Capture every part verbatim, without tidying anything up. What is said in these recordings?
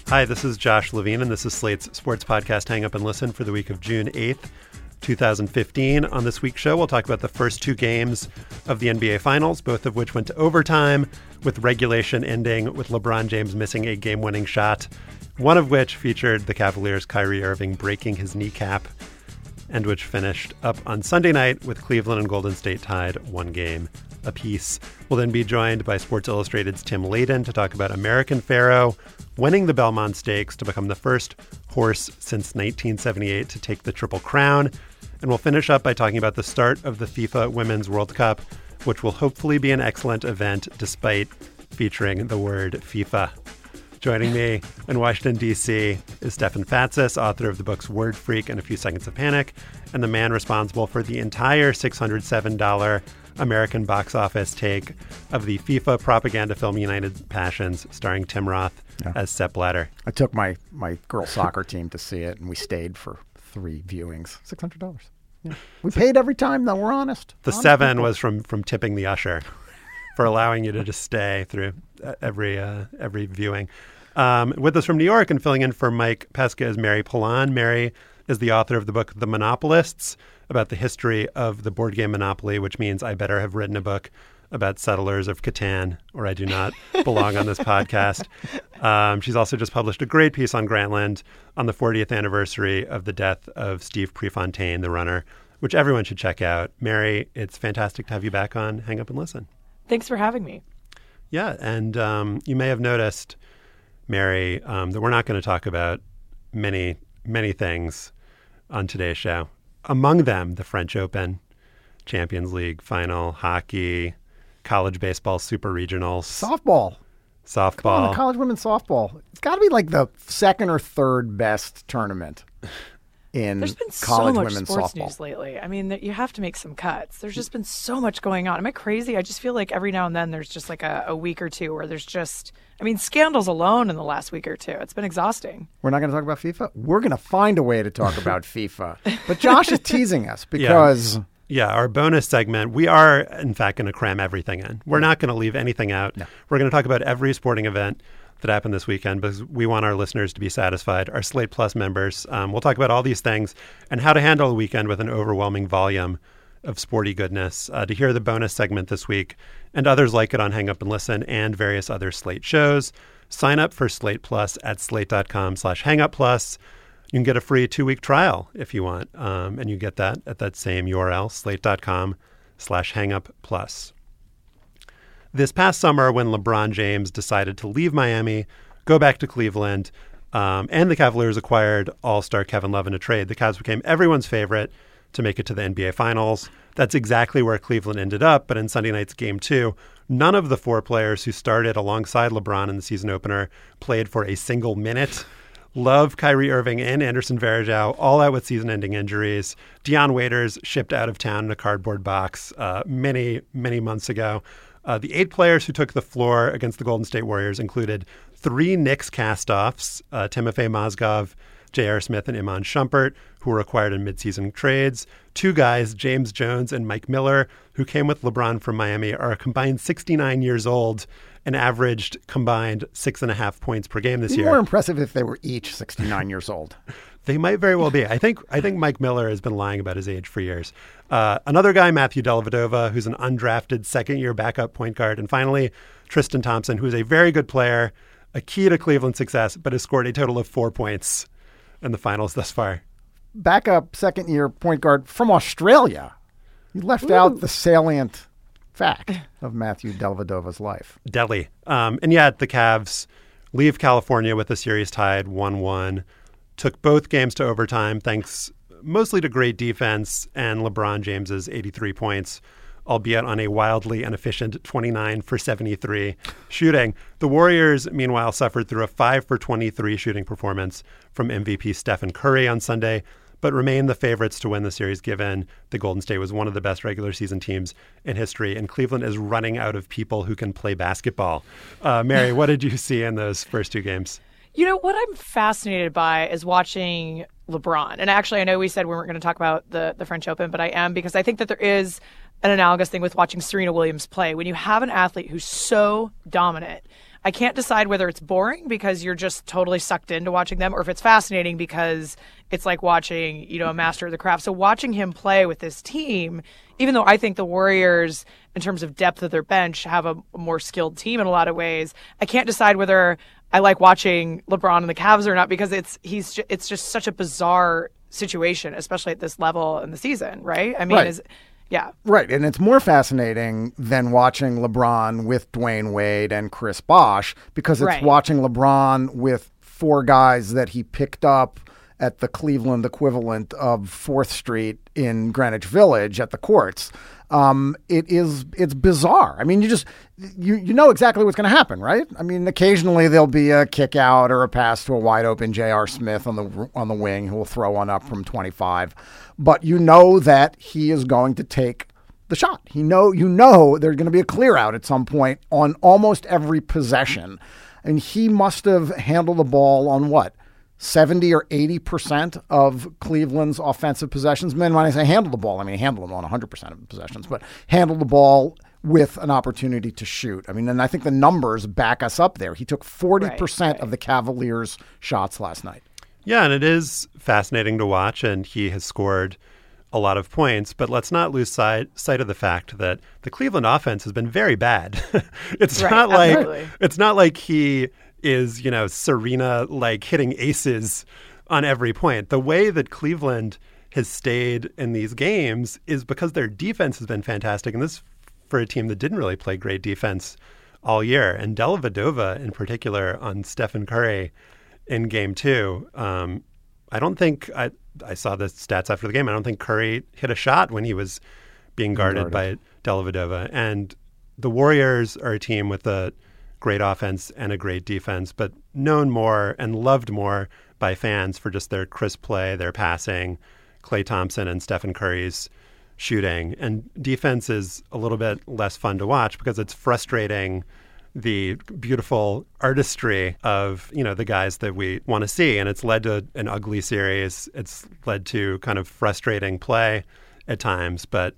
Hi, this is Josh Levine, and this is Slate's sports podcast Hang Up and Listen for the week of June eighth, twenty fifteen. On this week's show, we'll talk about the first two games of the N B A Finals, both of which went to overtime, with regulation ending with LeBron James missing a game-winning shot, one of which featured the Cavaliers' Kyrie Irving breaking his kneecap, and which finished up on Sunday night with Cleveland and Golden State tied one game apiece. We'll then be joined by Sports Illustrated's Tim Layden to talk about American Pharoah winning the Belmont Stakes to become the first horse since nineteen seventy-eight to take the Triple Crown. And we'll finish up by talking about the start of the FIFA Women's World Cup, which will hopefully be an excellent event despite featuring the word FIFA. Joining me in Washington, D C is Stefan Fatsis, author of the books Word Freak and A Few Seconds of Panic, and the man responsible for the entire six hundred seven dollars American box office take of the FIFA propaganda film United Passions, starring Tim Roth yeah. as Sepp Blatter. I took my, my girls' soccer team to see it, and we stayed for three viewings. six hundred dollars. Yeah. We paid every time, though. We're honest. The honest seven people. was from, from tipping the usher for allowing you to just stay through every uh, every viewing. Um, with us from New York and filling in for Mike Pesca is Mary Polan. Mary is the author of the book The Monopolists, about the history of the board game Monopoly, which means I better have written a book about Settlers of Catan, or I do not belong on this podcast. Um, she's also just published a great piece on Grantland on the fortieth anniversary of the death of Steve Prefontaine, the runner, which everyone should check out. Mary, it's fantastic to have you back on Hang Up and Listen. Thanks for having me. Yeah, and um, you may have noticed, Mary, um, that we're not going to talk about many, many things on today's show. Among them, the French Open, Champions League final, hockey, college baseball, super regionals. Softball. Softball. Come on, the college women's softball. It's got to be like the second or third best tournament in There's been college so much women's sports softball. news lately. I mean, you have to make some cuts. There's just been so much going on. Am I crazy? I just feel like every now and then there's just like a, a week or two where there's just, I mean, scandals alone in the last week or two. It's been exhausting. We're not going to talk about FIFA? We're going to find a way to talk about FIFA. But Josh is teasing us because... Yeah. Yeah, our bonus segment, we are, in fact, going to cram everything in. We're not going to leave anything out. No. We're going to talk about every sporting event that happened this weekend because we want our listeners to be satisfied, our Slate Plus members. Um, we'll talk about all these things and how to handle a weekend with an overwhelming volume of sporty goodness. Uh, to hear the bonus segment this week and others like it on Hang Up and Listen and various other Slate shows, sign up for Slate Plus at slate.com slash hangup plus. You can get a free two-week trial if you want, um, and you get that at that same U R L, slate.com slash hangup plus. This past summer, when LeBron James decided to leave Miami, go back to Cleveland, um, and the Cavaliers acquired all-star Kevin Love in a trade, the Cavs became everyone's favorite to make it to the N B A Finals. That's exactly where Cleveland ended up, but in Sunday night's Game two, none of the four players who started alongside LeBron in the season opener played for a single minute. Love, Kyrie Irving, and Anderson Varejao all out with season-ending injuries. Dion Waiters shipped out of town in a cardboard box uh, many, many months ago. Uh, the eight players who took the floor against the Golden State Warriors included three Knicks castoffs, uh, Timofey Mozgov, J R. Smith, and Iman Shumpert, who were acquired in midseason trades. Two guys, James Jones and Mike Miller, who came with LeBron from Miami, are a combined sixty-nine years old and averaged combined six and a half points per game this It'd be year. more impressive if they were each sixty-nine years old. They might very well be. I think I think Mike Miller has been lying about his age for years. Uh, another guy, Matthew Dellavedova, who's an undrafted second-year backup point guard. And finally, Tristan Thompson, who is a very good player, a key to Cleveland's success, but has scored a total of four points in the finals thus far. Backup second-year point guard from Australia. You left Ooh. out the salient fact of Matthew Dellavedova's life. Delhi. Um, and yet the Cavs leave California with the series tied one one. Took both games to overtime thanks mostly to great defense and LeBron James's eighty-three points, albeit on a wildly inefficient twenty-nine for seventy-three shooting. The Warriors, meanwhile, suffered through a five for twenty-three shooting performance from M V P Stephen Curry on Sunday, but remain the favorites to win the series given the Golden State was one of the best regular season teams in history, and Cleveland is running out of people who can play basketball. Uh, Mary, what did you see in those first two games? You know, what I'm fascinated by is watching LeBron. And actually, I know we said we weren't going to talk about the, the French Open, but I am, because I think that there is an analogous thing with watching Serena Williams play. When you have an athlete who's so dominant, I can't decide whether it's boring because you're just totally sucked into watching them, or if it's fascinating because it's like watching, you know, a master of the craft. So watching him play with this team, even though I think the Warriors, in terms of depth of their bench, have a more skilled team in a lot of ways, I can't decide whether I like watching LeBron and the Cavs or not, because it's he's ju- it's just such a bizarre situation, especially at this level in the season, right? I mean, Right. is yeah. Right, and it's more fascinating than watching LeBron with Dwayne Wade and Chris Bosh, because it's Right. watching LeBron with four guys that he picked up at the Cleveland equivalent of fourth Street in Greenwich Village at the courts. Um, it is it's bizarre. I mean, you just you you know exactly what's going to happen, right? I mean, occasionally there'll be a kick out or a pass to a wide open J R. Smith on the on the wing who will throw one up from twenty-five, but you know that he is going to take the shot. He know you know there's going to be a clear out at some point on almost every possession, and he must have handled the ball on what? seventy or eighty percent of Cleveland's offensive possessions. Men, when I say handle the ball, I mean handle them on one hundred percent of the possessions, but handle the ball with an opportunity to shoot. I mean, and I think the numbers back us up there. He took forty percent right, right. of the Cavaliers' shots last night. Yeah, and it is fascinating to watch, and he has scored a lot of points, but let's not lose sight, sight of the fact that the Cleveland offense has been very bad. It's Right, not like absolutely. it's not like he is, you know, Serena like hitting aces on every point. The way that Cleveland has stayed in these games is because their defense has been fantastic, and this for a team that didn't really play great defense all year. And Dellavedova in particular on Stephen Curry in game two. Um, I don't think I I saw the stats after the game. I don't think Curry hit a shot when he was being guarded, Guarded. by Dellavedova. And the Warriors are a team with a great offense and a great defense, but known more and loved more by fans for just their crisp play, their passing, Klay Thompson and Stephen Curry's shooting. And defense is a little bit less fun to watch because it's frustrating the beautiful artistry of, you know, the guys that we want to see. And it's led to an ugly series. It's led to kind of frustrating play at times. But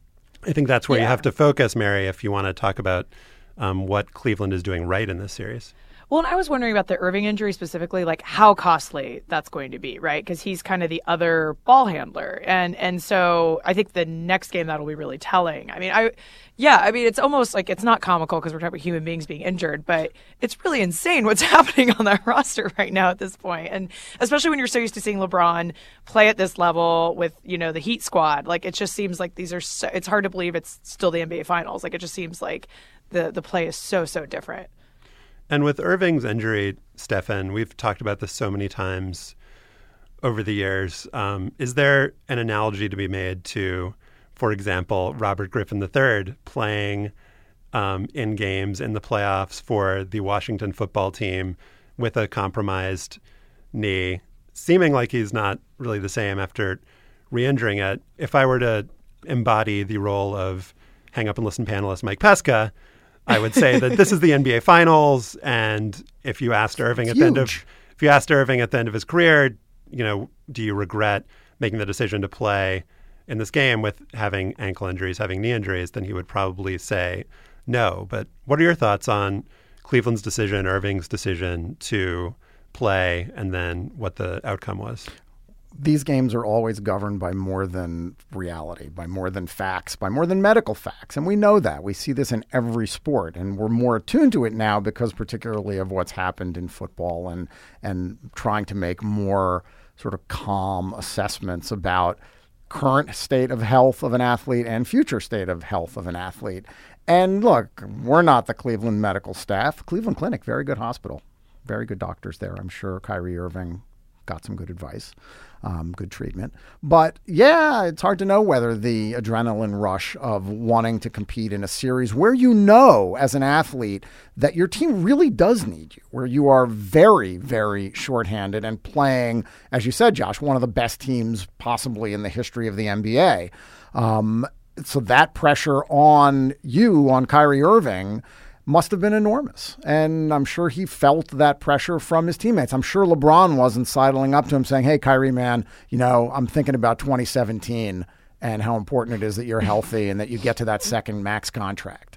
I think that's where Yeah. you have to focus, Mary, if you want to talk about um, what Cleveland is doing right in this series. Well, and I was wondering about the Irving injury specifically, like how costly that's going to be, right? Because he's kind of the other ball handler. And and so I think the next game that'll be really telling. I mean, I, yeah, I mean, it's almost like it's not comical because we're talking about human beings being injured, but it's really insane what's happening on that roster right now at this point. And especially when you're so used to seeing LeBron play at this level with, you know, the Heat squad, like it just seems like these are so, it's hard to believe it's still the N B A Finals. Like it just seems like the the play is so, so different. And with Irving's injury, Stefan, we've talked about this so many times over the years. Um, is there an analogy to be made to, for example, Robert Griffin the third playing um, in games in the playoffs for the Washington football team with a compromised knee, seeming like he's not really the same after re-injuring it? If I were to embody the role of Hang Up and Listen panelist Mike Pesca, I would say that this is the N B A Finals, and if you asked Irving at the end of huge. if you asked Irving at the end of his career, you know, do you regret making the decision to play in this game with having ankle injuries, having knee injuries, then he would probably say no. But what are your thoughts on Cleveland's decision, Irving's decision to play, and then what the outcome was? These games are always governed by more than reality, by more than facts, by more than medical facts. And we know that. We see this in every sport, and we're more attuned to it now because particularly of what's happened in football and, and trying to make more sort of calm assessments about current state of health of an athlete and future state of health of an athlete. And look, we're not the Cleveland medical staff. Cleveland Clinic, very good hospital, very good doctors there. I'm sure Kyrie Irving got some good advice, um, good treatment. But yeah, it's hard to know whether the adrenaline rush of wanting to compete in a series where you know as an athlete that your team really does need you, where you are very, very shorthanded and playing, as you said, Josh, one of the best teams possibly in the history of the N B A. Um, so that pressure on you, on Kyrie Irving, must have been enormous. And I'm sure he felt that pressure from his teammates. I'm sure LeBron wasn't sidling up to him saying, hey, Kyrie, man, you know, I'm thinking about twenty seventeen and how important it is that you're healthy and that you get to that second max contract.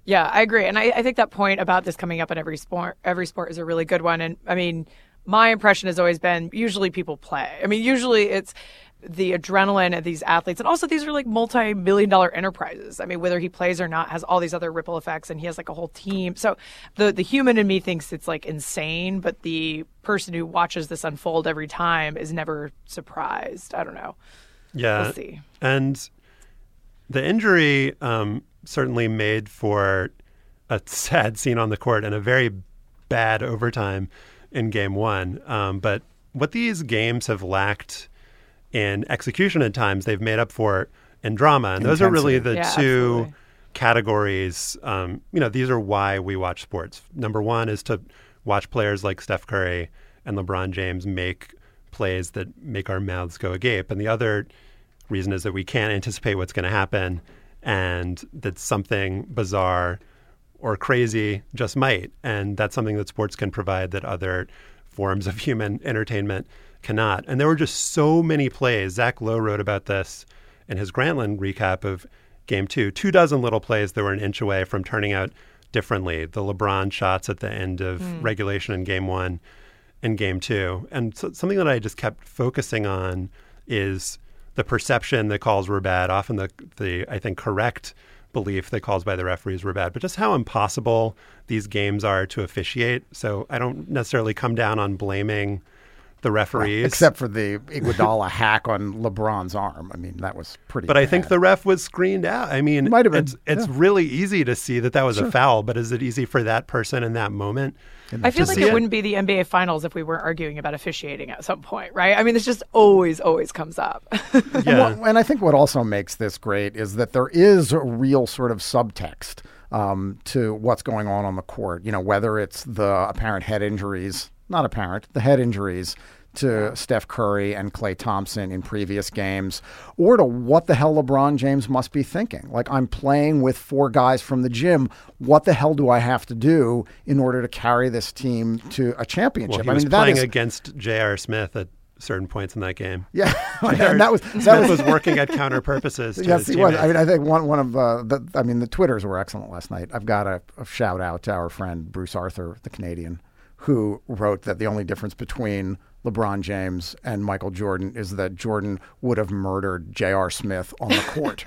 Yeah, I agree. And I, I think that point about this coming up in every sport, every sport is a really good one. And I mean, my impression has always been usually people play. I mean, usually it's the adrenaline of these athletes. And also these are like multi-million dollar enterprises. I mean, whether he plays or not has all these other ripple effects, and he has like a whole team. So the, the human in me thinks it's like insane, but the person who watches this unfold every time is never surprised. I don't know. Yeah. We'll see. And the injury um, certainly made for a sad scene on the court and a very bad overtime in game one. Um, but what these games have lacked in execution at times, they've made up for in drama. And those Intensity. are really the Yeah, two absolutely. categories. Um, you know, these are why we watch sports. Number one is to watch players like Steph Curry and LeBron James make plays that make our mouths go agape. And the other reason is that we can't anticipate what's going to happen, and that something bizarre or crazy just might. And that's something that sports can provide that other forms of human entertainment cannot. And there were just so many plays. Zach Lowe wrote about this in his Grantland recap of game two. Two dozen little plays that were an inch away from turning out differently. The LeBron shots at the end of mm. regulation in game one and game two. And so, something that I just kept focusing on is the perception that calls were bad, often the, the I think, correct belief that calls by the referees were bad, but just how impossible these games are to officiate. So I don't necessarily come down on blaming the referees. Right. Except for the Iguodala hack on LeBron's arm. I mean, that was pretty But bad. I think the ref was screened out. I mean, Might have been, it's, it's yeah. really easy to see that that was Sure. a foul, but is it easy for that person in that moment? I feel to like see it, it? wouldn't be the N B A Finals if we weren't arguing about officiating at some point, right? I mean, this just always, always comes up. Yeah. And, what, and I think what also makes this great is that there is a real sort of subtext um, to what's going on on the court. You know, whether it's the apparent head injuries, not apparent, the head injuries to Steph Curry and Klay Thompson in previous games, or to what the hell LeBron James must be thinking. Like, I'm playing with four guys from the gym. What the hell do I have to do in order to carry this team to a championship? Well, he was I mean, that playing is, against J R. Smith at certain points in that game. yeah, J R. and that was that Smith was was working at counter purposes. To Yes, his he was. teammates. I mean, I think one one of uh, the. I mean, the Twitters were excellent last night. I've got a, a shout out to our friend Bruce Arthur, the Canadian, who wrote that the only difference between LeBron James and Michael Jordan is that Jordan would have murdered J R. Smith on the court.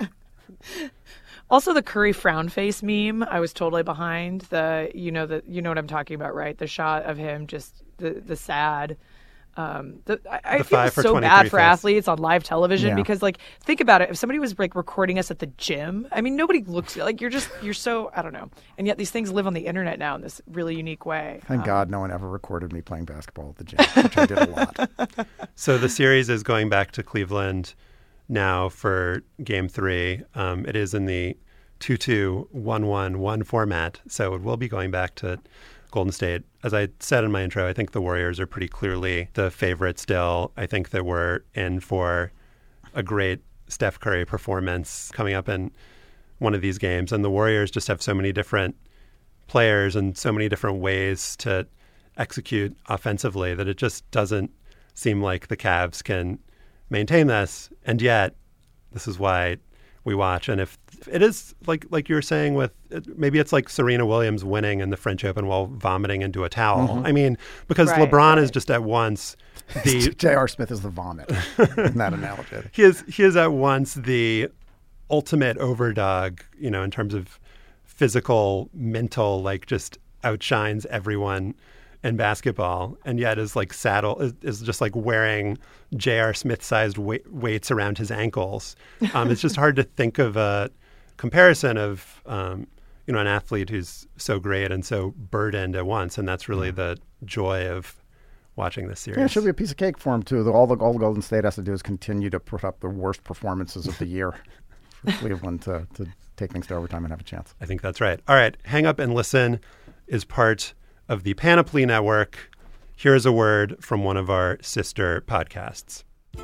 Also, the Curry frown face meme, I was totally behind. The you know the you know what I'm talking about, right? The shot of him just the the sad. Um, the, I, I The feel five for so twenty-three bad for face. athletes on live television Yeah. because, like, think about it. If somebody was like recording us at the gym, I mean, nobody looks like you're just you're so I don't know. And yet these things live on the internet now in this really unique way. Thank Um, God no one ever recorded me playing basketball at the gym, which I did a lot. So the series is going back to Cleveland now for game three. Um, it is in the two two, one one, one format. So it will be going back to Golden State. As I said in my intro, I think the Warriors are pretty clearly the favorite still. I think that we're in for a great Steph Curry performance coming up in one of these games. And the Warriors just have so many different players and so many different ways to execute offensively that it just doesn't seem like the Cavs can maintain this. And yet, this is why we watch. And if it is like like you were saying with maybe it's like Serena Williams winning in the French Open while vomiting into a towel. Mm-hmm. I mean, because Right, LeBron right. is just at once the J R. Smith is the vomit in that analogy. he is he is at once the ultimate overdog, you know, in terms of physical, mental, like just outshines everyone in basketball, and yet is like saddle is, is just like wearing J R. Smith-sized wa- weights around his ankles. Um, it's just hard to think of a comparison of um, you know an athlete who's so great and so burdened at once, and that's really the joy of watching this series. Yeah, it should be a piece of cake for him too. The, all the all the Golden State has to do is continue to put up the worst performances of the year for Cleveland to, to take things to overtime and have a chance. I think that's right. All right, Hang Up and Listen is part of the Panoply Network. Here's a word from one of our sister podcasts.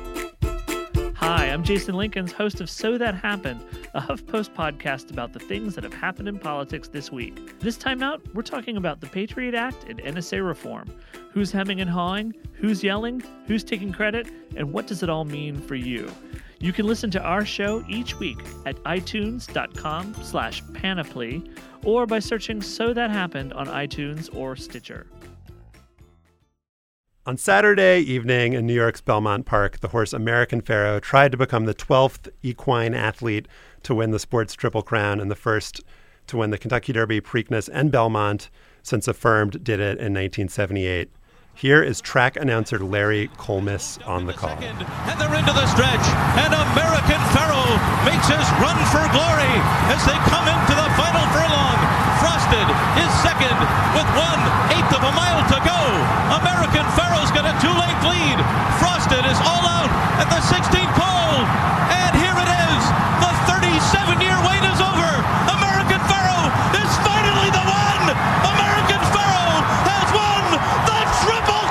Hi, I'm Jason Lincolns, host of So That Happened, a HuffPost podcast about the things that have happened in politics this week. This time out, we're talking about the Patriot Act and N S A reform. Who's hemming and hawing? Who's yelling? Who's taking credit? And what does it all mean for you? You can listen to our show each week at itunes.com slash panoply or by searching So That Happened on iTunes or Stitcher. On Saturday evening in New York's Belmont Park, the horse American Pharoah tried to become the twelfth equine athlete to win the sport's Triple Crown and the first to win the Kentucky Derby, Preakness, and Belmont since Affirmed did it in nineteen seventy-eight. Here is track announcer Larry Colmis on the call. And they're into the stretch, and American Pharoah makes his run for glory as they come into the final furlong. Frosted is second with one-eighth of a mile to go. American Pharoah's got a two-length lead. Frosted is all out at the sixteenth pole, and here it is. The thirty-seven-year wait is over. American Pharoah is finally the one. American Pharoah has won the Triple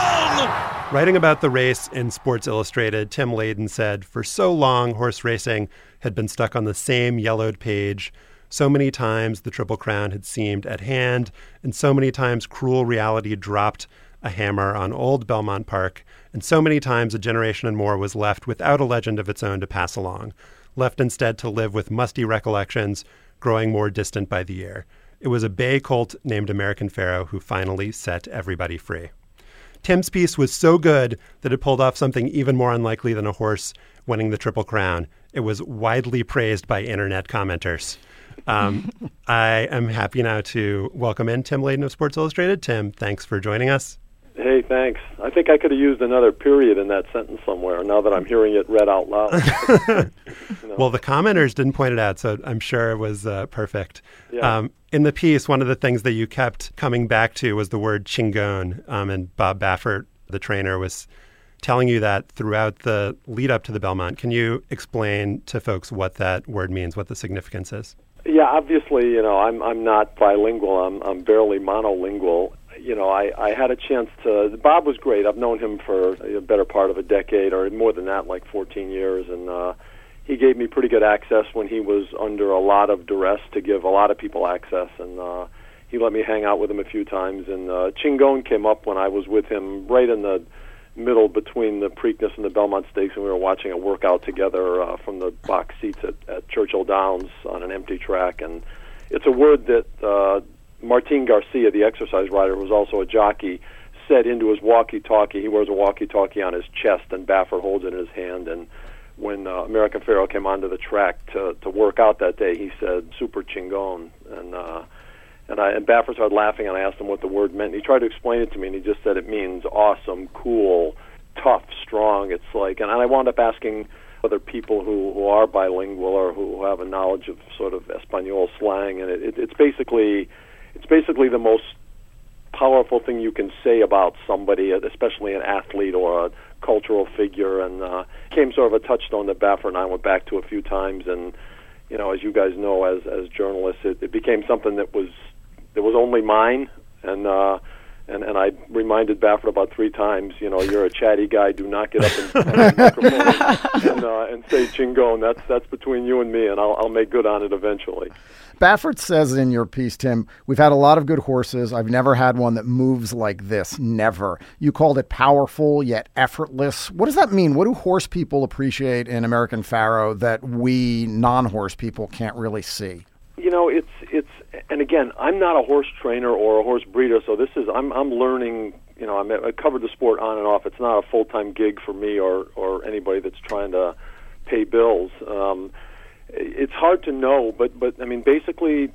Crown. Writing about the race in Sports Illustrated, Tim Layden said, "For so long, horse racing had been stuck on the same yellowed page. So many times the Triple Crown had seemed at hand, and so many times cruel reality dropped a hammer on old Belmont Park, and so many times a generation and more was left without a legend of its own to pass along, left instead to live with musty recollections, growing more distant by the year. It was a bay colt named American Pharoah who finally set everybody free." Tim's piece was so good that it pulled off something even more unlikely than a horse winning the Triple Crown. It was widely praised by internet commenters. Um, I am happy now to welcome in Tim Layden of Sports Illustrated. Tim, thanks for joining us. Hey, thanks. I think I could have used another period in that sentence somewhere now that I'm hearing it read out loud. You know. Well, the commenters didn't point it out, so I'm sure it was uh, perfect. Yeah. Um, in the piece, one of the things that you kept coming back to was the word chingon, um, and Bob Baffert, the trainer, was telling you that throughout the lead up to the Belmont. Can you explain to folks what that word means, what the significance is? Yeah, obviously, you know, I'm I'm not bilingual. I'm I'm barely monolingual. You know, I, I had a chance to. Bob was great. I've known him for a better part of a decade, or more than that, like fourteen years, and uh, he gave me pretty good access when he was under a lot of duress to give a lot of people access, and uh, he let me hang out with him a few times. And uh, Chingon came up when I was with him right in the middle between the Preakness and the Belmont Stakes, and we were watching a workout together uh, from the box seats at, at Churchill Downs on an empty track. And it's a word that uh, Martin Garcia, the exercise rider, who was also a jockey, said into his walkie-talkie. He wears a walkie-talkie on his chest, and Baffert holds it in his hand. And when uh, American Pharoah came onto the track to, to work out that day, he said, "Super Chingon." And uh, And, I, and Baffert started laughing, and I asked him what the word meant. And he tried to explain it to me, and he just said it means awesome, cool, tough, strong. It's like, and I wound up asking other people who, who are bilingual or who have a knowledge of sort of Espanol slang, and it, it, it's basically, it's basically the most powerful thing you can say about somebody, especially an athlete or a cultural figure. And uh, became sort of a touchstone that Baffert and I went back to a few times. And you know, as you guys know, as as journalists, it, it became something that was. It was only mine, and uh, and and I reminded Baffert about three times. You know, you're a chatty guy. Do not get up and, on the microphone and, uh, and say Chingon. That's that's between you and me, and I'll I'll make good on it eventually. Baffert says in your piece, Tim, we've had a lot of good horses. I've never had one that moves like this. Never. You called it powerful yet effortless. What does that mean? What do horse people appreciate in American Pharoah that we non-horse people can't really see? You know, it's it's, and again, I'm not a horse trainer or a horse breeder, so this is I'm I'm learning. You know, I'm, I covered the sport on and off. It's not a full time gig for me or or anybody that's trying to pay bills. Um, it's hard to know, but but I mean, basically,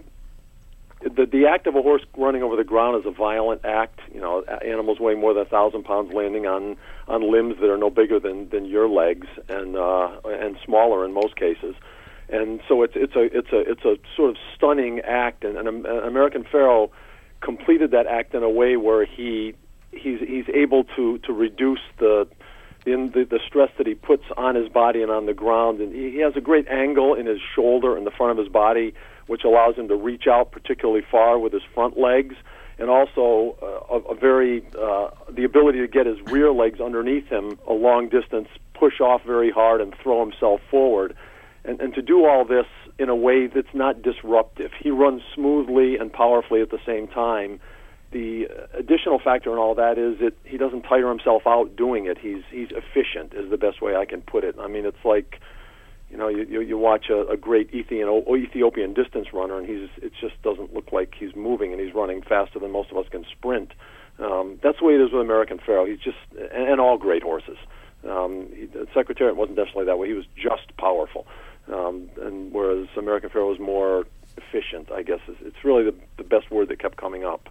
the the act of a horse running over the ground is a violent act. You know, animals weighing more than a thousand pounds landing on on limbs that are no bigger than than your legs and uh, and smaller in most cases. And so it's it's a it's a it's a sort of stunning act, and, and American Pharoah completed that act in a way where he he's he's able to, to reduce the, the the stress that he puts on his body and on the ground, and he has a great angle in his shoulder and the front of his body, which allows him to reach out particularly far with his front legs, and also uh, a, a very uh, the ability to get his rear legs underneath him a long distance, push off very hard, and throw himself forward. And, and to do all this in a way that's not disruptive. He runs smoothly and powerfully at the same time, the additional factor in all that is that he doesn't tire himself out doing it. He's he's efficient is the best way I can put it. I mean, it's like, you know, you you, you watch a, a great Ethiopian, Ethiopian distance runner, and he's it just doesn't look like he's moving, and he's running faster than most of us can sprint. Um, that's the way it is with American Pharoah. He's just, and, and all great horses. Um, he, the Secretariat wasn't necessarily that way. He was just powerful, um, and whereas American Pharoah was more efficient, I guess. It's, it's really the, the best word that kept coming up.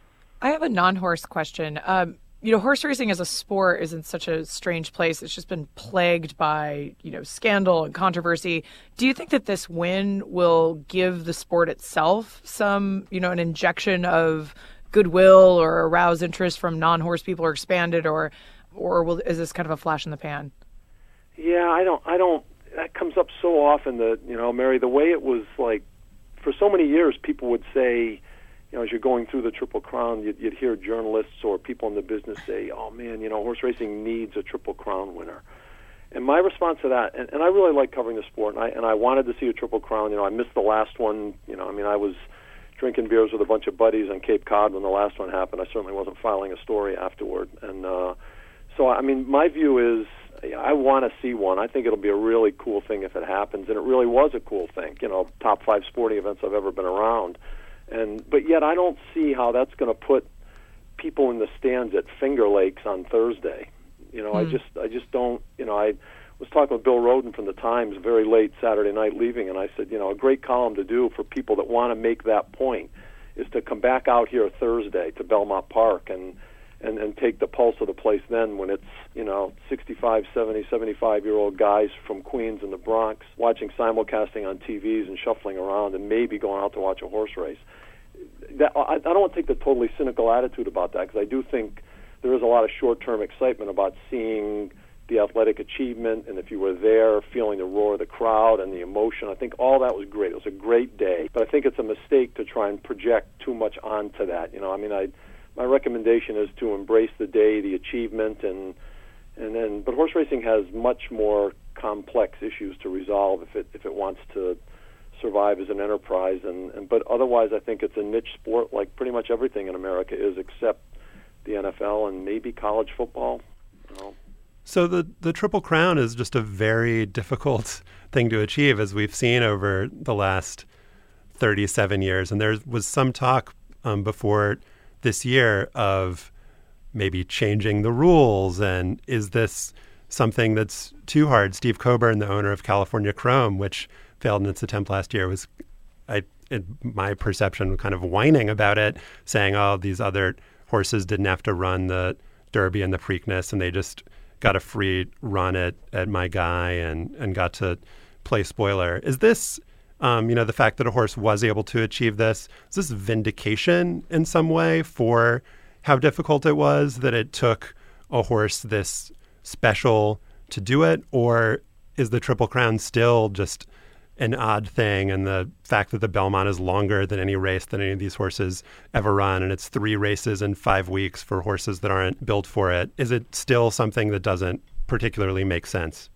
I have a non-horse question. Um, you know, horse racing as a sport is in such a strange place. It's just been plagued by, you know, scandal and controversy. Do you think that this win will give the sport itself some, you know, an injection of goodwill or arouse interest from non-horse people, or expanded, or or will, is this kind of a flash in the pan? Yeah, I don't, I don't, that comes up so often that, you know, Mary, the way it was like, for so many years, people would say, you know, as you're going through the Triple Crown, you'd, you'd hear journalists or people in the business say, oh, man, you know, horse racing needs a Triple Crown winner. And my response to that, and, and I really like covering the sport, and I, and I wanted to see a Triple Crown. You know, I missed the last one. You know, I mean, I was drinking beers with a bunch of buddies on Cape Cod when the last one happened. I certainly wasn't filing a story afterward. And uh, so, I mean, my view is I want to see one. I think it'll be a really cool thing if it happens, and it really was a cool thing. You know, top five sporting events I've ever been around. And but yet I don't see how that's going to put people in the stands at Finger Lakes on Thursday. You know, mm. I just I just don't. You know, I was talking with Bill Roden from the Times very late Saturday night leaving, and I said, you know, a great column to do for people that want to make that point is to come back out here Thursday to Belmont Park and and and take the pulse of the place then, when it's, you know, sixty-five, seventy, seventy-five-year-old guys from Queens and the Bronx watching simulcasting on T Vs and shuffling around and maybe going out to watch a horse race. That, I, I don't want to take the totally cynical attitude about that, because I do think there is a lot of short-term excitement about seeing the athletic achievement, and if you were there, feeling the roar of the crowd and the emotion. I think all that was great. It was a great day, but I think it's a mistake to try and project too much onto that. You know, I mean, I my recommendation is to embrace the day, the achievement, and and then. But horse racing has much more complex issues to resolve if it if it wants to survive as an enterprise. And, and but otherwise, I think it's a niche sport, like pretty much everything in America is, except the N F L and maybe college football. You know. So the the Triple Crown is just a very difficult thing to achieve, as we've seen over the last thirty-seven years. And there was some talk um, before this year of maybe changing the rules. And is this something that's too hard? Steve Coburn, the owner of California Chrome, which failed in its attempt last year, was, I, in my perception, kind of whining about it, saying, oh, these other horses didn't have to run the Derby and the Preakness, and they just got a free run at, at My Guy and, and got to play spoiler. Is this, um, you know, the fact that a horse was able to achieve this, is this vindication in some way for how difficult it was that it took a horse this special to do it? Or is the Triple Crown still just an odd thing, and the fact that the Belmont is longer than any race that any of these horses ever run, and it's three races in five weeks for horses that aren't built for it, is it still something that doesn't particularly make sense?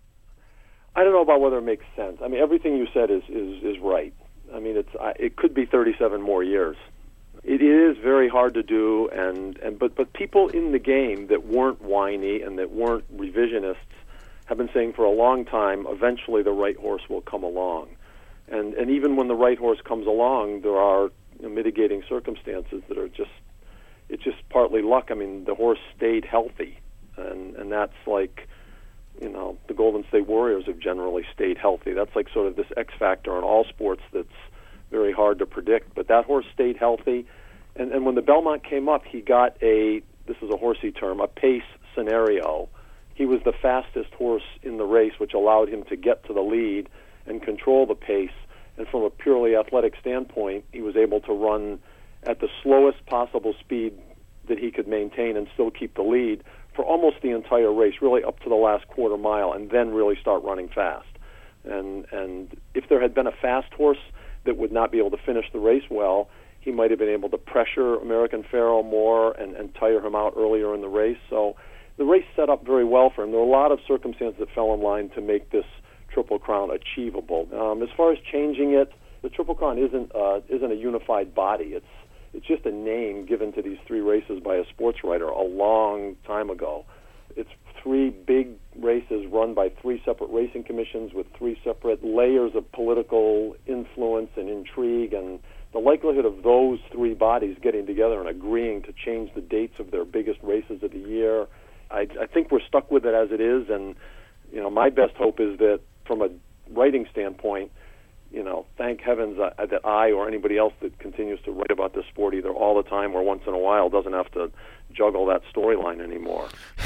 I don't know about whether it makes sense. I mean, everything you said is, is, is right. I mean, it's it could be thirty-seven more years. It is very hard to do, and, and but, but people in the game that weren't whiny and that weren't revisionists have been saying for a long time, eventually the right horse will come along. And and even when the right horse comes along, there are, you know, mitigating circumstances that are just, it's just partly luck. I mean, the horse stayed healthy, and, and that's like, you know, the Golden State Warriors have generally stayed healthy. That's like sort of this X factor in all sports that's very hard to predict. But that horse stayed healthy. And, and when the Belmont came up, he got a, this is a horsey term, a pace scenario. He was the fastest horse in the race, which allowed him to get to the lead and control the pace. And from a purely athletic standpoint, he was able to run at the slowest possible speed that he could maintain and still keep the lead for almost the entire race, really up to the last quarter mile, and then really start running fast. And and if there had been a fast horse that would not be able to finish the race well, he might have been able to pressure American Pharoah more and, and tire him out earlier in the race. So the race set up very well for him. There were a lot of circumstances that fell in line to make this Triple Crown achievable. Um, as far as changing it, the Triple Crown isn't uh, isn't a unified body. It's it's just a name given to these three races by a sports writer a long time ago. It's three big races run by three separate racing commissions with three separate layers of political influence and intrigue, and the likelihood of those three bodies getting together and agreeing to change the dates of their biggest races of the year, I, I think we're stuck with it as it is. And you know, my best hope is that from a writing standpoint, you know, thank heavens uh, that I or anybody else that continues to write about this sport either all the time or once in a while doesn't have to juggle that storyline anymore.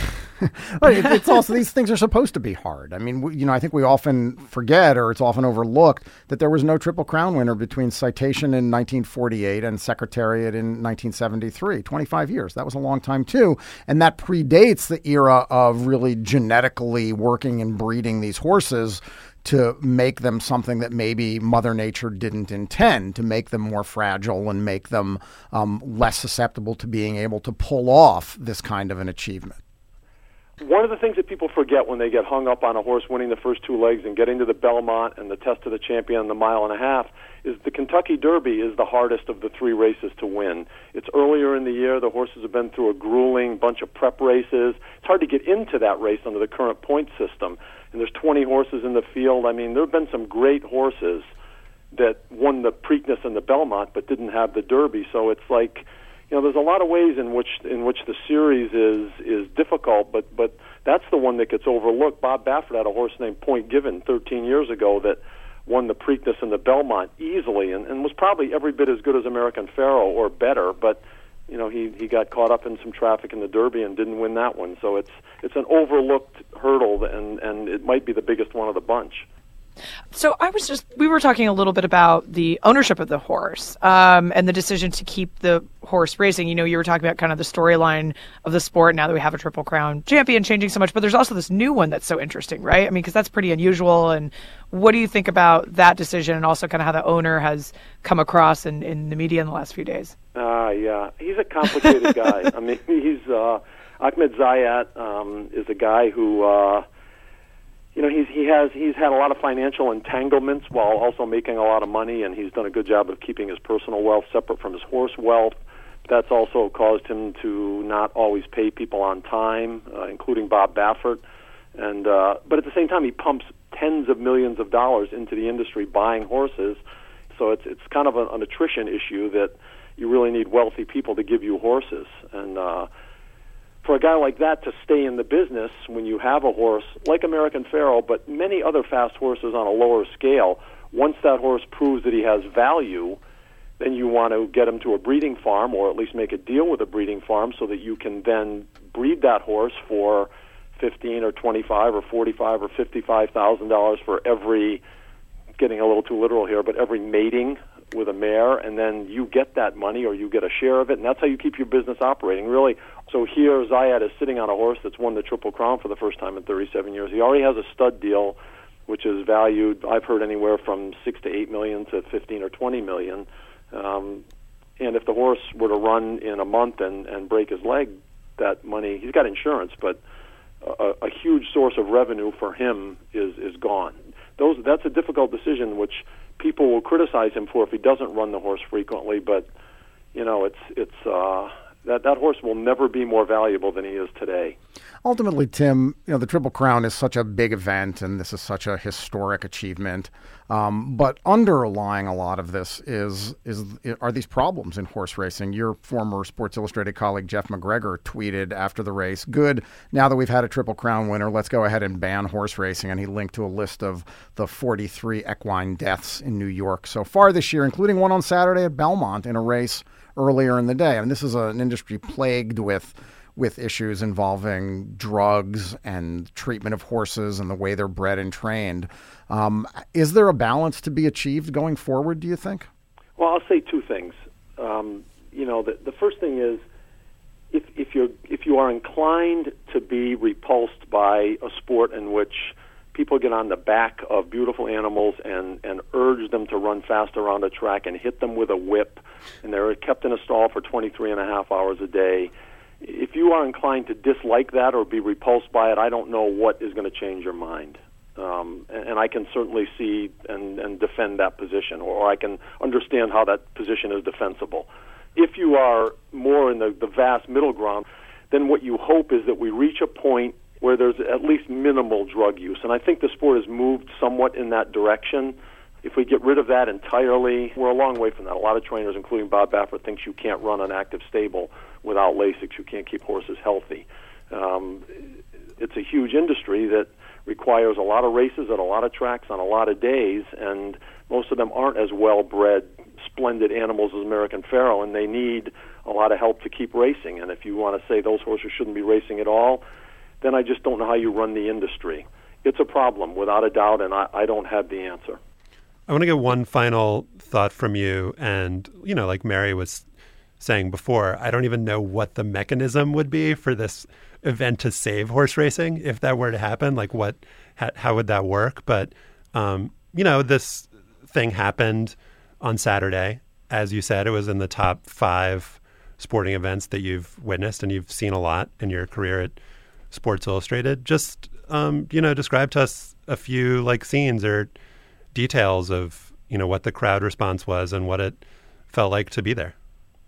But it's also, these things are supposed to be hard. I mean, we, you know, I think we often forget, or it's often overlooked, that there was no Triple Crown winner between Citation in nineteen forty-eight and Secretariat in nineteen seventy-three. twenty-five years. That was a long time, too. And that predates the era of really genetically working and breeding these horses to make them something that maybe Mother Nature didn't intend, to make them more fragile and make them um, less susceptible to being able to pull off this kind of an achievement. One of the things that people forget when they get hung up on a horse winning the first two legs and getting to the Belmont and the Test of the Champion and the mile and a half is the Kentucky Derby is the hardest of the three races to win. It's earlier in the year. The horses have been through a grueling bunch of prep races. It's hard to get into that race under the current point system. And there's twenty horses in the field. I mean, there have been some great horses that won the Preakness and the Belmont but didn't have the Derby. So it's like, you know, there's a lot of ways in which in which the series is is difficult, but but that's the one that gets overlooked. Bob Baffert had a horse named Point Given thirteen years ago that won the Preakness and the Belmont easily, and, and was probably every bit as good as American Pharoah or better. But you know, he he got caught up in some traffic in the Derby and didn't win that one. So it's it's an overlooked hurdle, and and it might be the biggest one of the bunch. So I was just, we were talking a little bit about the ownership of the horse um, and the decision to keep the horse racing. You know, you were talking about kind of the storyline of the sport now that we have a Triple Crown champion changing so much, but there's also this new one that's so interesting, right? I mean, because that's pretty unusual. And what do you think about that decision and also kind of how the owner has come across in, in the media in the last few days? Ah, uh, yeah. He's a complicated guy. I mean, he's, uh, Ahmed Zayat um, is a guy who, uh, You know, he's he has he's had a lot of financial entanglements while also making a lot of money, and he's done a good job of keeping his personal wealth separate from his horse wealth. That's also caused him to not always pay people on time, uh, including Bob Baffert. And uh, but at the same time, he pumps tens of millions of dollars into the industry buying horses. So it's it's kind of a, an attrition issue that you really need wealthy people to give you horses. And uh, for a guy like that to stay in the business when you have a horse like American Pharoah, but many other fast horses on a lower scale, once that horse proves that he has value, then you want to get him to a breeding farm, or at least make a deal with a breeding farm so that you can then breed that horse for fifteen or twenty-five or forty-five or fifty-five thousand dollars for every, getting a little too literal here, but every mating with a mare, and then you get that money or you get a share of it, and that's how you keep your business operating, really. So here, Zayat is sitting on a horse that's won the Triple Crown for the first time in thirty-seven years. He already has a stud deal, which is valued, I've heard, anywhere from six to eight million to fifteen or twenty million. Um, and if the horse were to run in a month and, and break his leg, that money, he's got insurance, but a, a huge source of revenue for him is, is gone. Those That's a difficult decision, which people will criticize him for if he doesn't run the horse frequently, but, you know, it's it's uh, that, that horse will never be more valuable than he is today. Ultimately, Tim, you know, the Triple Crown is such a big event, and this is such a historic achievement. Um, but underlying a lot of this is is are these problems in horse racing. Your former Sports Illustrated colleague Jeff McGregor tweeted after the race, "Good, now that we've had a Triple Crown winner, let's go ahead and ban horse racing." And he linked to a list of the forty-three equine deaths in New York so far this year, including one on Saturday at Belmont in a race earlier in the day. I mean, this is a, an industry plagued with with issues involving drugs and treatment of horses and the way they're bred and trained. Um, is there a balance to be achieved going forward, do you think? Well, I'll say two things. Um, you know, the, the first thing is, if, if, you're, if you are inclined to be repulsed by a sport in which people get on the back of beautiful animals and, and urge them to run fast around a track and hit them with a whip, and they're kept in a stall for twenty-three and a half hours a day, if you are inclined to dislike that or be repulsed by it, I don't know what is going to change your mind. Um, and, and I can certainly see and, and defend that position, or I can understand how that position is defensible. If you are more in the, the vast middle ground, then what you hope is that we reach a point where there's at least minimal drug use. And I think the sport has moved somewhat in that direction. If we get rid of that entirely, we're a long way from that. A lot of trainers, including Bob Baffert, thinks you can't run an active stable without Lasix. You can't keep horses healthy. Um, it's a huge industry that requires a lot of races at a lot of tracks on a lot of days, and most of them aren't as well-bred, splendid animals as American Pharoah, and they need a lot of help to keep racing. And if you want to say those horses shouldn't be racing at all, then I just don't know how you run the industry. It's a problem, without a doubt, and I, I don't have the answer. I want to get one final thought from you. And, you know, like Mary was saying before, I don't even know what the mechanism would be for this event to save horse racing. If that were to happen, like what, how, how would that work? But, um, you know, this thing happened on Saturday. As you said, it was in the top five sporting events that you've witnessed, and you've seen a lot in your career at Sports Illustrated. Just, um, you know, describe to us a few like scenes or details of, you know, what the crowd response was and what it felt like to be there.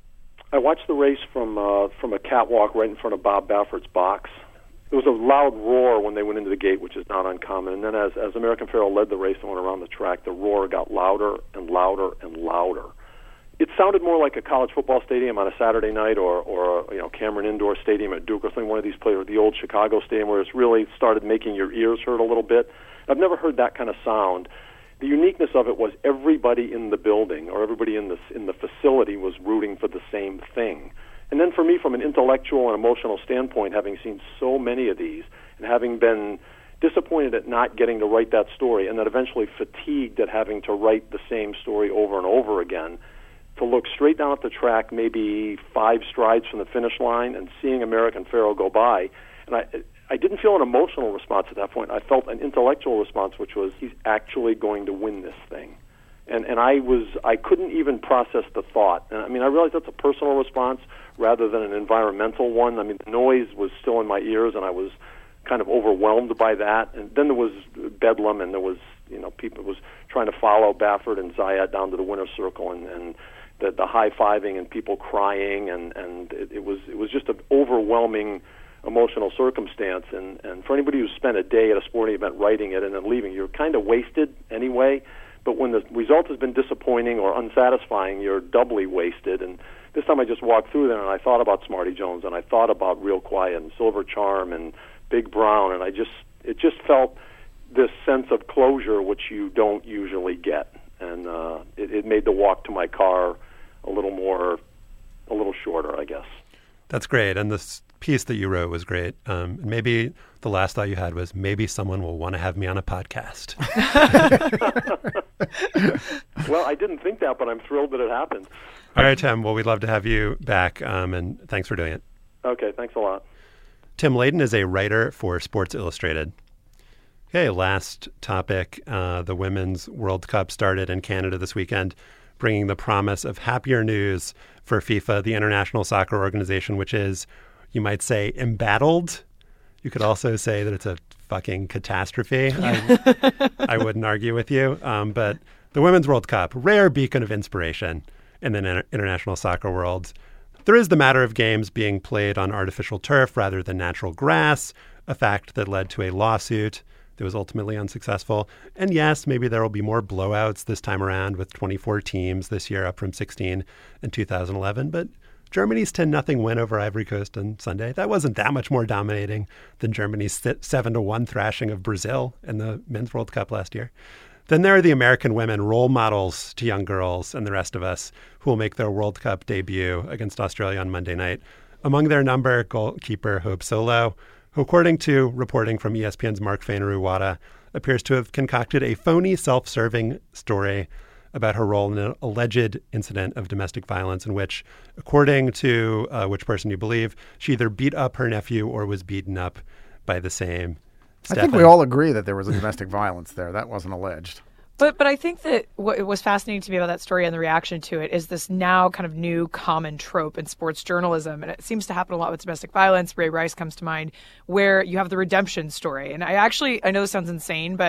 I watched the race from uh, from a catwalk right in front of Bob Baffert's box. There was a loud roar when they went into the gate, which is not uncommon. And then as, as American Pharoah led the race and went around the track, the roar got louder and louder and louder. It sounded more like a college football stadium on a Saturday night, or, or a, you know, Cameron Indoor Stadium at Duke, or something, one of these places, the old Chicago Stadium, where it's really started making your ears hurt a little bit. I've never heard that kind of sound. The uniqueness of it was everybody in the building, or everybody in the in the facility, was rooting for the same thing. And then for me, from an intellectual and emotional standpoint, having seen so many of these, and having been disappointed at not getting to write that story, and then eventually fatigued at having to write the same story over and over again, to look straight down at the track, maybe five strides from the finish line, and seeing American Pharoah go by, and I I didn't feel an emotional response at that point. I felt an intellectual response, which was, he's actually going to win this thing. And and I was I couldn't even process the thought. And I mean, I realized that's a personal response rather than an environmental one. I mean, the noise was still in my ears, and I was kind of overwhelmed by that. And then there was bedlam, and there was, you know, people was trying to follow Baffert and Zayat down to the winner's circle, and, and the, the high-fiving and people crying, and, and it, it was it was just an overwhelming emotional circumstance. And, and for anybody who's spent a day at a sporting event writing it and then leaving, you're kind of wasted anyway. But when the result has been disappointing or unsatisfying, you're doubly wasted. And this time I just walked through there, and I thought about Smarty Jones, and I thought about Real Quiet and Silver Charm and Big Brown, and I just it just felt this sense of closure, which you don't usually get. And uh, it, it made the walk to my car a little more, a little shorter, I guess. That's great. And this piece that you wrote was great. Um, maybe the last thought you had was, maybe someone will want to have me on a podcast. Well, I didn't think that, but I'm thrilled that it happened. All right, Tim. Well, we'd love to have you back, um, and thanks for doing it. Okay, thanks a lot. Tim Layden is a writer for Sports Illustrated. Okay, last topic. Uh, the Women's World Cup started in Canada this weekend, bringing the promise of happier news for FIFA, the international soccer organization, which is, you might say, embattled. You could also say that it's a fucking catastrophe. I, I wouldn't argue with you. Um, but the Women's World Cup, rare beacon of inspiration in the inter- international soccer world. There is the matter of games being played on artificial turf rather than natural grass, a fact that led to a lawsuit that was ultimately unsuccessful. And yes, maybe there will be more blowouts this time around with twenty-four teams this year, up from sixteen in two thousand eleven. But Germany's ten nothing win over Ivory Coast on Sunday, that wasn't that much more dominating than Germany's seven to one thrashing of Brazil in the Men's World Cup last year. Then there are the American women, role models to young girls and the rest of us, who will make their World Cup debut against Australia on Monday night. Among their number, goalkeeper Hope Solo, who, according to reporting from E S P N's Mark Fainaru-Wada, appears to have concocted a phony self-serving story about her role in an alleged incident of domestic violence in which, according to uh, which person you believe, she either beat up her nephew or was beaten up by the same. I think we all agree that there was a domestic violence there. That wasn't alleged. But but I think that what was fascinating to me about that story and the reaction to it is this now kind of new common trope in sports journalism. And it seems to happen a lot with domestic violence. Ray Rice comes to mind, where you have the redemption story. And I actually, I know this sounds insane, but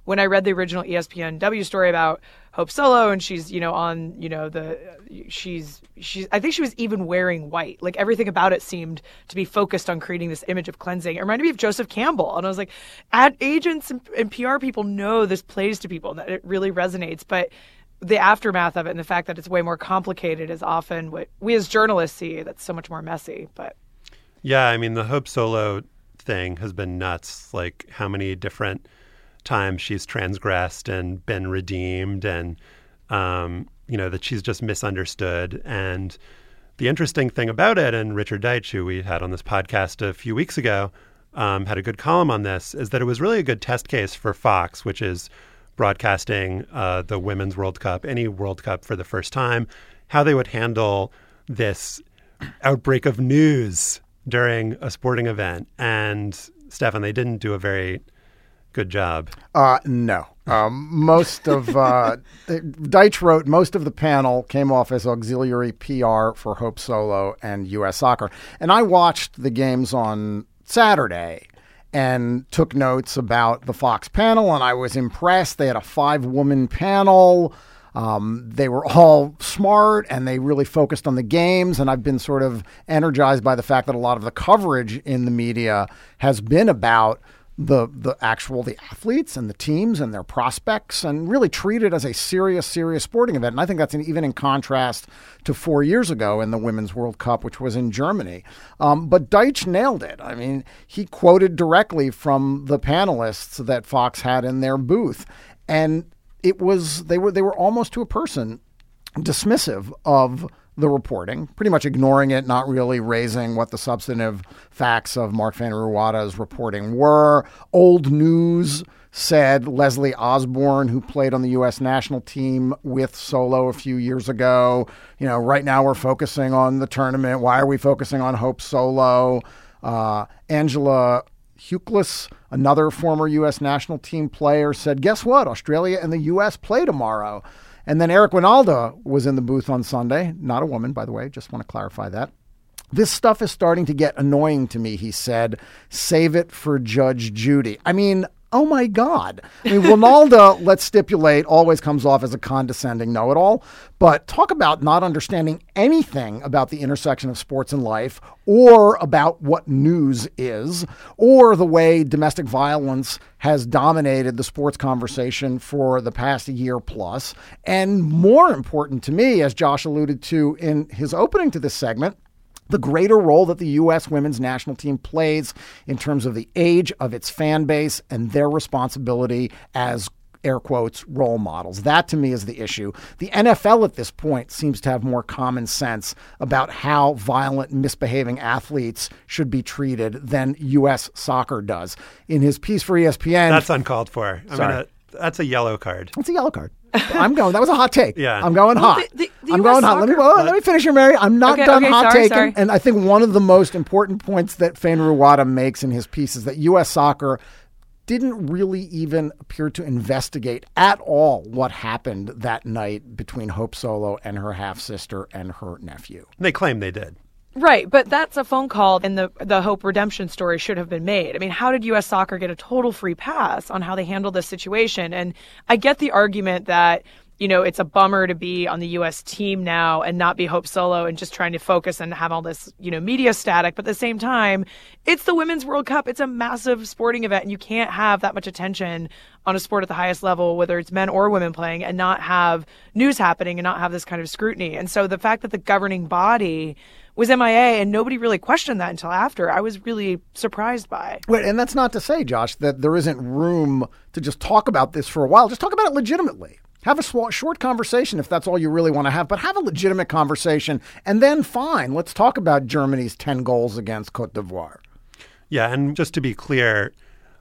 when I read the original E S P N W story about Hope Solo, and she's, you know, on, you know, the, she's, she's, I think she was even wearing white. Like everything about it seemed to be focused on creating this image of cleansing. It reminded me of Joseph Campbell. And I was like, ad agents and, and P R people know this plays to people and that it really resonates. But the aftermath of it and the fact that it's way more complicated is often what we as journalists see that's so much more messy. But yeah, I mean, the Hope Solo thing has been nuts. Like how many different times she's transgressed and been redeemed, and um, you know, that she's just misunderstood. And the interesting thing about it, and Richard Deitsch, who we had on this podcast a few weeks ago, um, had a good column on this, is that it was really a good test case for Fox, which is broadcasting uh, the Women's World Cup, any World Cup for the first time, how they would handle this outbreak of news during a sporting event. And Stefan, they didn't do a very good job. Uh, no. Um, most of, uh, Deitsch wrote, most of the panel came off as auxiliary P R for Hope Solo and U S Soccer. And I watched the games on Saturday and took notes about the Fox panel, and I was impressed. They had a five-woman panel. Um, they were all smart, and they really focused on the games, and I've been sort of energized by the fact that a lot of the coverage in the media has been about the the actual the athletes and the teams and their prospects, and really treated as a serious, serious sporting event. And I think that's an, even in contrast to four years ago in the Women's World Cup, which was in Germany. Um, but Deitsch nailed it. I mean, he quoted directly from the panelists that Fox had in their booth, and it was they were they were almost to a person dismissive of the reporting, pretty much ignoring it, not really raising what the substantive facts of Mark Van Ruwada's reporting were. Old news said Leslie Osborne, who played on the U S national team with Solo a few years ago, you know, right now we're focusing on the tournament. Why are we focusing on Hope Solo? Uh, Angela Huckless, another former U S national team player, said, guess what? Australia and the U S play tomorrow. And then Eric Winalda was in the booth on Sunday. Not a woman, by the way. Just want to clarify that. This stuff is starting to get annoying to me, he said. Save it for Judge Judy. I mean, oh my God. I mean, Winalda, let's stipulate, always comes off as a condescending know-it-all. But talk about not understanding anything about the intersection of sports and life, or about what news is, or the way domestic violence has dominated the sports conversation for the past year plus. And more important to me, as Josh alluded to in his opening to this segment, the greater role that the U S women's national team plays in terms of the age of its fan base and their responsibility as, air quotes, role models. That, to me, is the issue. The N F L at this point seems to have more common sense about how violent, misbehaving athletes should be treated than U S soccer does. In his piece for E S P N... That's uncalled for. I Sorry. mean, uh, that's a yellow card. That's a yellow card. I'm going. That was a hot take. Yeah. I'm going Well, hot. the- the- the I'm U S going hot. Let me, soccer- well, let me finish here, Mary. I'm not Okay, done okay, hot sorry, taking. sorry. And I think one of the most important points that Van Ruwada makes in his piece is that U S soccer didn't really even appear to investigate at all what happened that night between Hope Solo and her half-sister and her nephew. They claim they did. Right, but that's a phone call, and the the Hope redemption story should have been made. I mean, how did U S soccer get a total free pass on how they handled this situation? And I get the argument that, you know, it's a bummer to be on the U S team now and not be Hope Solo and just trying to focus and have all this, you know, media static. But at the same time, it's the Women's World Cup. It's a massive sporting event, and you can't have that much attention on a sport at the highest level, whether it's men or women playing, and not have news happening and not have this kind of scrutiny. And so the fact that the governing body was M I A and nobody really questioned that until after, I was really surprised by. Wait, and that's not to say, Josh, that there isn't room to just talk about this for a while. Just talk about it legitimately. Have a sw- short conversation if that's all you really want to have, but have a legitimate conversation. And then, fine, let's talk about Germany's ten goals against Cote d'Ivoire. Yeah, and just to be clear,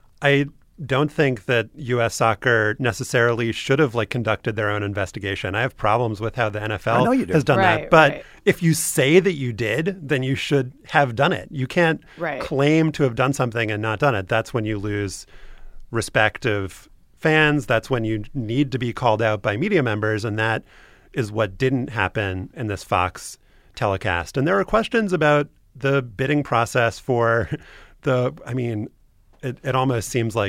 I don't think that U S soccer necessarily should have like conducted their own investigation. I have problems with how the N F L I know you do. has done Right, that. But right. if you say that you did, then you should have done it. You can't Right. claim to have done something and not done it. That's when you lose respect of fans. That's when you need to be called out by media members. And that is what didn't happen in this Fox telecast. And there are questions about the bidding process for the, I mean, It, it almost seems like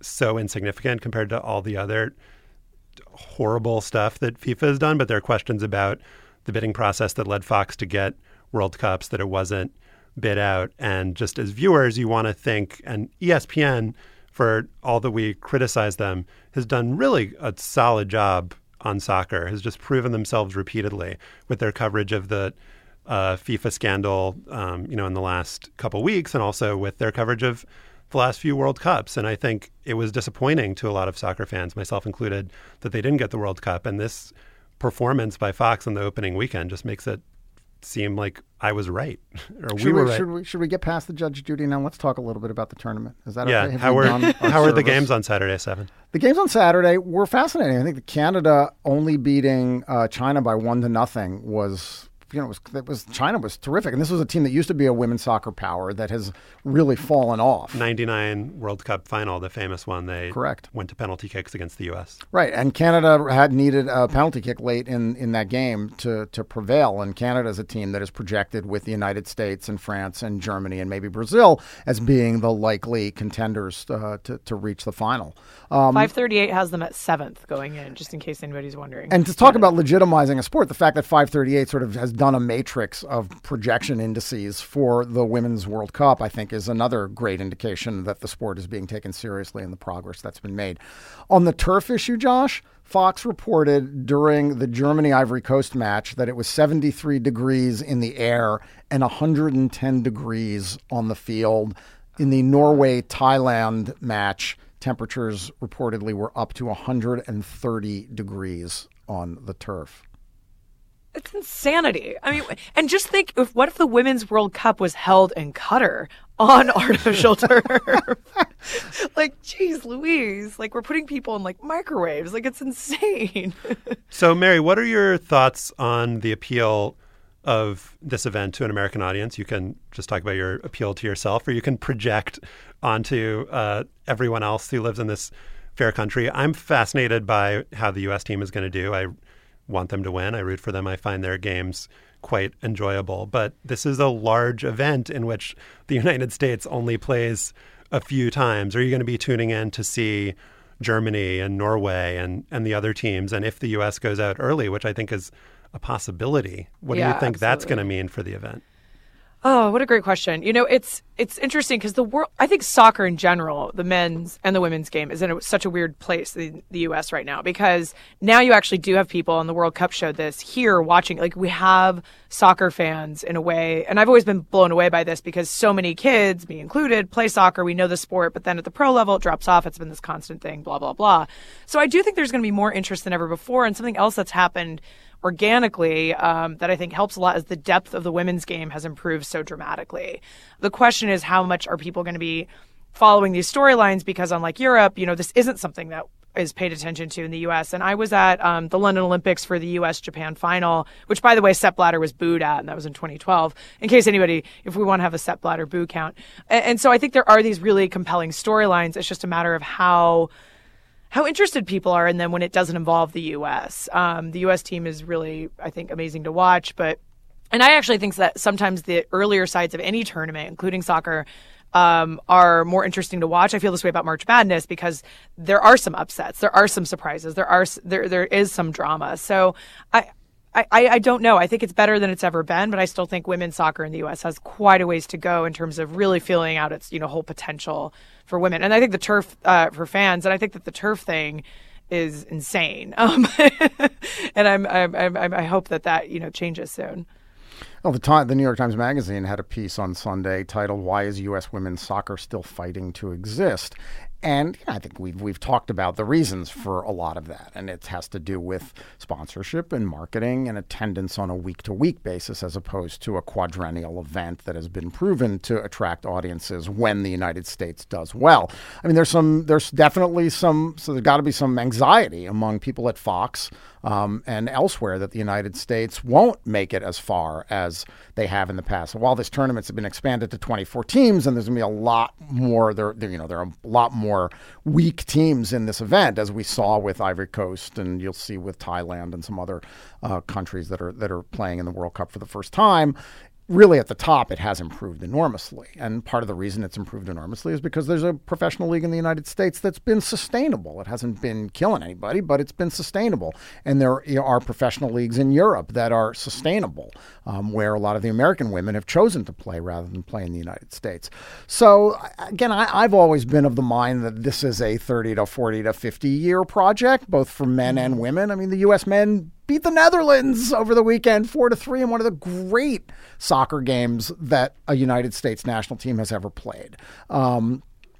so insignificant compared to all the other horrible stuff that FIFA has done. But there are questions about the bidding process that led Fox to get World Cups, that it wasn't bid out. And just as viewers, you want to think, and E S P N, for all that we criticize them, has done really a solid job on soccer, has just proven themselves repeatedly with their coverage of the uh, FIFA scandal, um, you know, in the last couple weeks, and also with their coverage of the last few World Cups. And I think it was disappointing to a lot of soccer fans, myself included, that they didn't get the World Cup. And this performance by Fox on the opening weekend just makes it seem like I was right, or should we were we, right. Should we, should we get past the Judge Judy now? Let's talk a little bit about the tournament. Is that yeah, okay? Have how you were, done our how were the service? games on Saturday, Seven? The games on Saturday were fascinating. I think the Canada only beating uh, China by one to nothing was, you know, it was, it was China was terrific. And this was a team that used to be a women's soccer power that has really fallen off. ninety-nine World Cup final, the famous one. They Correct. went to penalty kicks against the U S. Right. And Canada had needed a penalty kick late in, in that game to, to prevail. And Canada is a team that is projected with the United States and France and Germany and maybe Brazil as being the likely contenders uh, to, to reach the final. Um, five thirty-eight has them at seventh going in, just in case anybody's wondering. And to talk about legitimizing a sport, the fact that five thirty-eight sort of has done a matrix of projection indices for the Women's World Cup, I think, is another great indication that the sport is being taken seriously and the progress that's been made. On the turf issue, Josh, Fox reported during the Germany-Ivory Coast match that it was seventy-three degrees in the air and one hundred ten degrees on the field. In the Norway-Thailand match, temperatures reportedly were up to one hundred thirty degrees on the turf. It's insanity. I mean, and just think, if what if the Women's World Cup was held in Qatar on artificial turf? Like, geez Louise, like, we're putting people in, like, microwaves. Like, it's insane. So, Mary, what are your thoughts on the appeal of this event to an American audience? You can just talk about your appeal to yourself, or you can project onto uh, everyone else who lives in this fair country. I'm fascinated by how the U S team is going to do. I want them to win. I root for them. I find their games quite enjoyable. But this is a large event in which the United States only plays a few times. Are you going to be tuning in to see Germany and Norway and, and the other teams? And if the U S goes out early, which I think is a possibility, what Yeah, do you think that's absolutely. going to mean for the event? Oh, what a great question. You know, it's it's interesting because the world, I think soccer in general, the men's and the women's game, is in a, such a weird place in the U S right now, because now you actually do have people, and the World Cup showed this, here watching. Like, we have soccer fans in a way, and I've always been blown away by this because so many kids, me included, play soccer. We know the sport, but then at the pro level, it drops off. It's been this constant thing, blah, blah, blah. So I do think there's going to be more interest than ever before. And something else that's happened organically um, that I think helps a lot is the depth of the women's game has improved so dramatically. The question is, how much are people going to be following these storylines? Because unlike Europe, you know, this isn't something that is paid attention to in the U S. And I was at um, the London Olympics for the U S Japan final, which, by the way, Sepp Blatter was booed at, and that was in twenty twelve, in case anybody, if we want to have a Sepp Blatter boo count. And, and so I think there are these really compelling storylines. It's just a matter of how how interested people are in them when it doesn't involve the U S. Um, the U S team is really, I think, amazing to watch. But, and I actually think that sometimes the earlier sides of any tournament, including soccer, um, are more interesting to watch. I feel this way about March Madness because there are some upsets, there are some surprises, there are there there is some drama. So I. I, I don't know. I think it's better than it's ever been, but I still think women's soccer in the U S has quite a ways to go in terms of really feeling out its, you know, whole potential for women. And I think the turf uh, for fans, and I think that the turf thing is insane. Um, and I'm, I'm, I'm, I hope that that, you know, changes soon. Well, the, time, the New York Times Magazine had a piece on Sunday titled, "Why is U S Women's Soccer Still Fighting to Exist?" And I think we've we've talked about the reasons for a lot of that, and it has to do with sponsorship and marketing and attendance on a week-to-week basis, as opposed to a quadrennial event that has been proven to attract audiences when the United States does well. I mean, there's some there's definitely some so there's got to be some anxiety among people at Fox um, and elsewhere that the United States won't make it as far as they have in the past. So while this tournament's been expanded to twenty-four teams, and there's going to be a lot more there, there you know there are a lot more weak teams in this event, as we saw with Ivory Coast, and you'll see with Thailand and some other uh, countries that are that are playing in the World Cup for the first time. really at the top, it has improved enormously. And part of the reason it's improved enormously is because there's a professional league in the United States that's been sustainable. It hasn't been killing anybody, but it's been sustainable. And there are professional leagues in Europe that are sustainable, um, where a lot of the American women have chosen to play rather than play in the United States. So, again, I, I've always been of the mind that this is a thirty to forty to fifty year project, both for men and women. I mean, the U S men beat the Netherlands over the weekend four to three in one of the great soccer games that a United States national team has ever played. Um,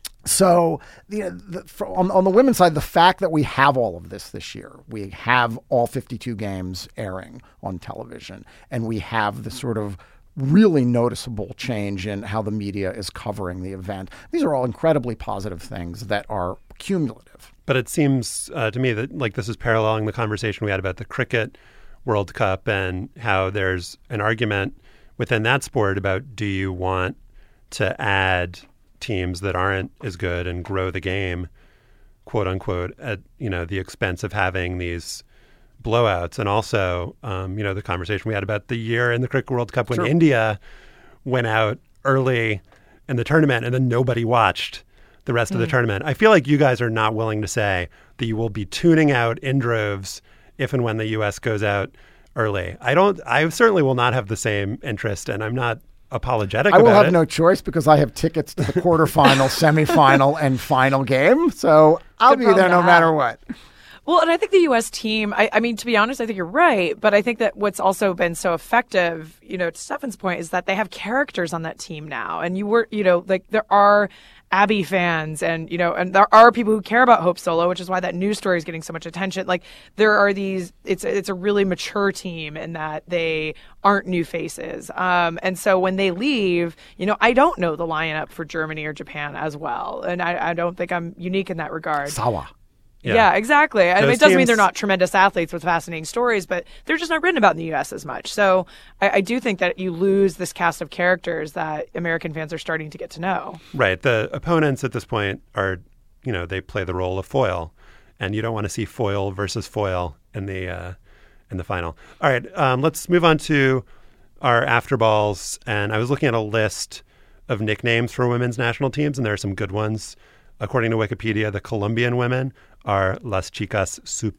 so the, the, for, on, on the women's side, the fact that we have all of this this year, we have all fifty-two games airing on television, and we have the sort of really noticeable change in how the media is covering the event. These are all incredibly positive things that are cumulative. But it seems uh, to me that like this is paralleling the conversation we had about the cricket World Cup and how there's an argument within that sport about do you want to add teams that aren't as good and grow the game, quote unquote, at you know the expense of having these blowouts. And also, um, you know, the conversation we had about the year in the Cricket World Cup when Sure. India went out early in the tournament and then nobody watched the rest mm. of the tournament. I feel like you guys are not willing to say that you will be tuning out in droves if and when the U S goes out early. I don't, I certainly will not have the same interest, and I'm not apologetic I about it. will have no choice because I have tickets to the quarterfinal, semifinal, and final game. So I'll Good be there no problem to matter have. what. Well, and I think the U S team, I, I mean, to be honest, I think you're right. But I think that what's also been so effective, you know, to Stefan's point, is that they have characters on that team now. And you were, you know, like there are Abby fans and, you know, and there are people who care about Hope Solo, which is why that news story is getting so much attention. Like there are these, it's, it's a really mature team in that they aren't new faces. Um, and so when they leave, you know, I don't know the lineup for Germany or Japan as well. And I, I don't think I'm unique in that regard. Sawa. Yeah, Yeah. exactly. I mean, Those it doesn't mean teams- they're not tremendous athletes with fascinating stories, but they're just not written about in the U S as much. So I, I do think that you lose this cast of characters that American fans are starting to get to know. Right. The opponents at this point are, you know, they play the role of foil, and you don't want to see foil versus foil in the uh, in the final. All right, um, let's move on to our after balls. And I was looking at a list of nicknames for women's national teams, and there are some good ones. According to Wikipedia, the Colombian women are Las Chicas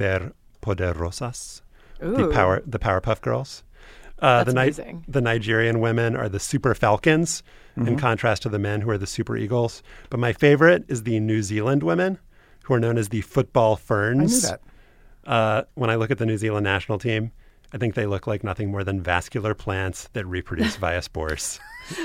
Superpoderosas, the Ooh. power the Powerpuff Girls. Uh, That's the, Ni- amazing. the Nigerian women are the Super Falcons, in contrast to the men who are the Super Eagles. But my favorite is the New Zealand women, who are known as the Football Ferns. I knew that. Uh, when I look at the New Zealand national team, I think they look like nothing more than vascular plants that reproduce via spores.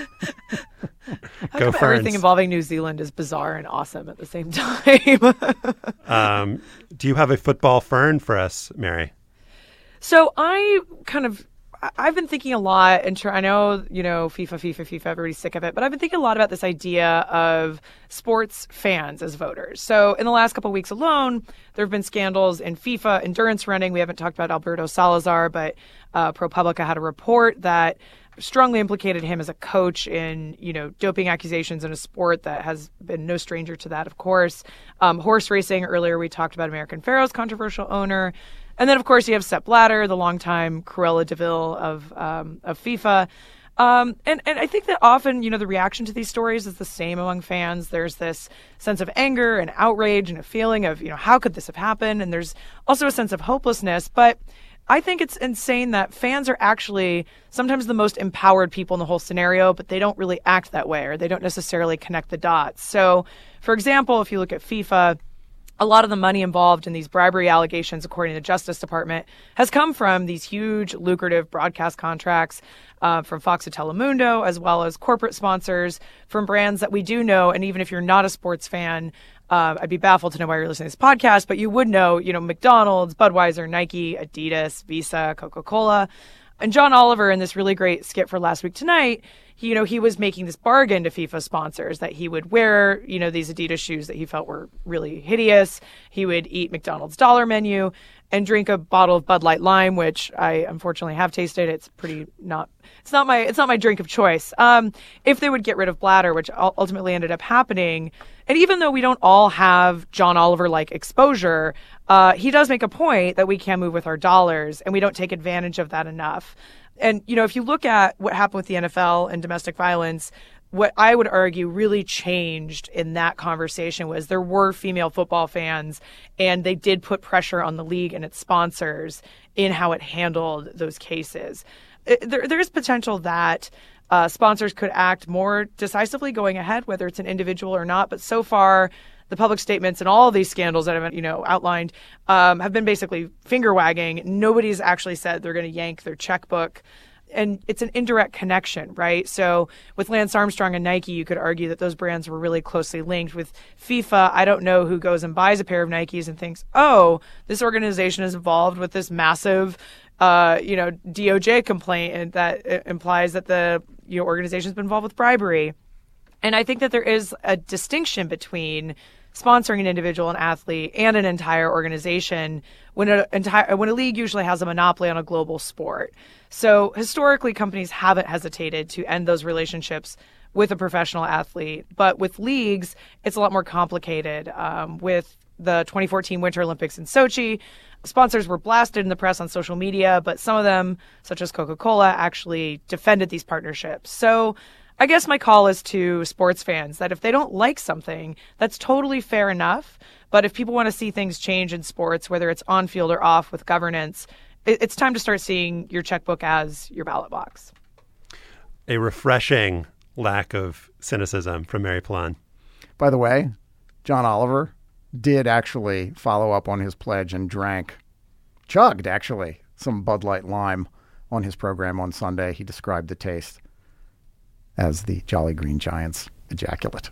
How Go come everything Ferns. involving New Zealand is bizarre and awesome at the same time? Um, do you have a football fern for us, Mary? So I kind of, I- I've been thinking a lot, and try, I know, you know, FIFA, FIFA, FIFA, everybody's sick of it, but I've been thinking a lot about this idea of sports fans as voters. So in the last couple of weeks alone, there have been scandals in FIFA endurance running. We haven't talked about Alberto Salazar, but uh, ProPublica had a report that strongly implicated him as a coach in, you know, doping accusations in a sport that has been no stranger to that, of course. Um, horse racing, earlier we talked about American Pharoah's controversial owner. And then, of course, you have Sepp Blatter, the longtime Cruella de Vil of um, of FIFA. Um, and, and I think that often, you know, the reaction to these stories is the same among fans. There's this sense of anger and outrage and a feeling of, you know, how could this have happened? And there's also a sense of hopelessness. But I think it's insane that fans are actually sometimes the most empowered people in the whole scenario, but they don't really act that way, or they don't necessarily connect the dots. So, for example, if you look at FIFA, a lot of the money involved in these bribery allegations, according to the Justice Department, has come from these huge, lucrative broadcast contracts uh, from Fox and Telemundo, as well as corporate sponsors from brands that we do know. And even if you're not a sports fan, uh, I'd be baffled to know why you're listening to this podcast, but you would know, you know, McDonald's, Budweiser, Nike, Adidas, Visa, Coca-Cola. And John Oliver, in this really great skit for Last Week Tonight, he, you know, he was making this bargain to FIFA sponsors that he would wear, you know, these Adidas shoes that he felt were really hideous. He would eat McDonald's dollar menu. and drink a bottle of Bud Light Lime, which I unfortunately have tasted. It's pretty not, it's not my, it's not my drink of choice. Um, if they would get rid of bladder, which ultimately ended up happening. And even though we don't all have John Oliver-like exposure, uh, he does make a point that we can move with our dollars, and we don't take advantage of that enough. And, you know, if you look at what happened with the N F L and domestic violence, what I would argue really changed in that conversation was there were female football fans, and they did put pressure on the league and its sponsors in how it handled those cases. It, there, there is potential that uh, sponsors could act more decisively going ahead, whether it's an individual or not. But so far, the public statements and all of these scandals that have been, you know, outlined um, have been basically finger wagging. Nobody's actually said they're going to yank their checkbook. And it's an indirect connection, right? So with Lance Armstrong and Nike, you could argue that those brands were really closely linked. With FIFA, I don't know who goes and buys a pair of Nikes and thinks, oh, this organization is involved with this massive, uh, you know, D O J complaint, and that implies that the you know organization's been involved with bribery. And I think that there is a distinction between sponsoring an individual, an athlete, and an entire organization when a entire when a league usually has a monopoly on a global sport. So historically, companies haven't hesitated to end those relationships with a professional athlete. But with leagues, it's a lot more complicated. Um, with the twenty fourteen Winter Olympics in Sochi, sponsors were blasted in the press on social media, but some of them, such as Coca-Cola, actually defended these partnerships. So I guess my call is to sports fans that if they don't like something, that's totally fair enough. But if people want to see things change in sports, whether it's on field or off with governance, it's time to start seeing your checkbook as your ballot box. A refreshing lack of cynicism from Mary Pilon. By the way, John Oliver did actually follow up on his pledge and drank, chugged actually, some Bud Light Lime on his program on Sunday. He described the taste as the Jolly Green Giant's ejaculate.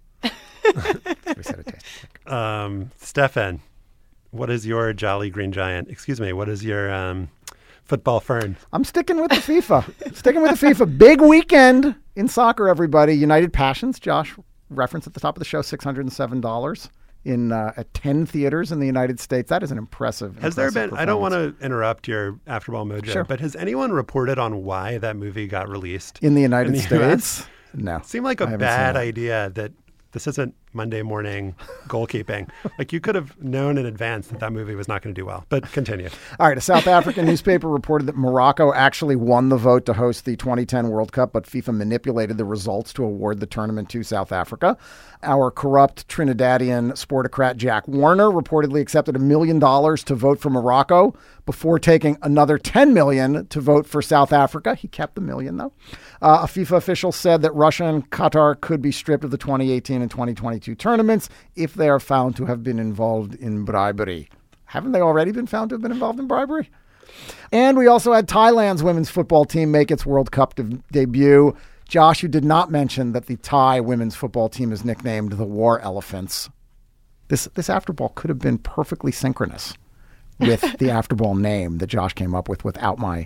We said it tasted like. Um, Stefan, what is your Jolly Green Giant? Excuse me, what is your um, football fern? I'm sticking with the FIFA. sticking with the FIFA. Big weekend in soccer, everybody. United Passions, Josh referenced at the top of the show, six hundred seven dollars in uh, at ten theaters in the United States. That is an impressive Has impressive there been, I don't want to interrupt your Afterball mojo, Sure. but has anyone reported on why that movie got released? In the United in the States? U S? No. It seemed like I a haven't seen bad that. idea that this isn't Monday morning goalkeeping. Like, you could have known in advance that that movie was not going to do well. But continue. All right, a South African newspaper reported that Morocco actually won the vote to host the twenty ten World Cup, but FIFA manipulated the results to award the tournament to South Africa. Our corrupt Trinidadian sportocrat Jack Warner reportedly accepted a million dollars to vote for Morocco before taking another ten million dollars to vote for South Africa. He kept the million, though. Uh, a FIFA official said that Russia and Qatar could be stripped of the twenty eighteen and twenty twenty-two tournaments if they are found to have been involved in bribery. Haven't they already been found to have been involved in bribery? And we also had Thailand's women's football team make its World Cup de- debut. Josh, you did not mention that the Thai women's football team is nicknamed the War Elephants. This this Afterball could have been perfectly synchronous with the Afterball name that Josh came up with without my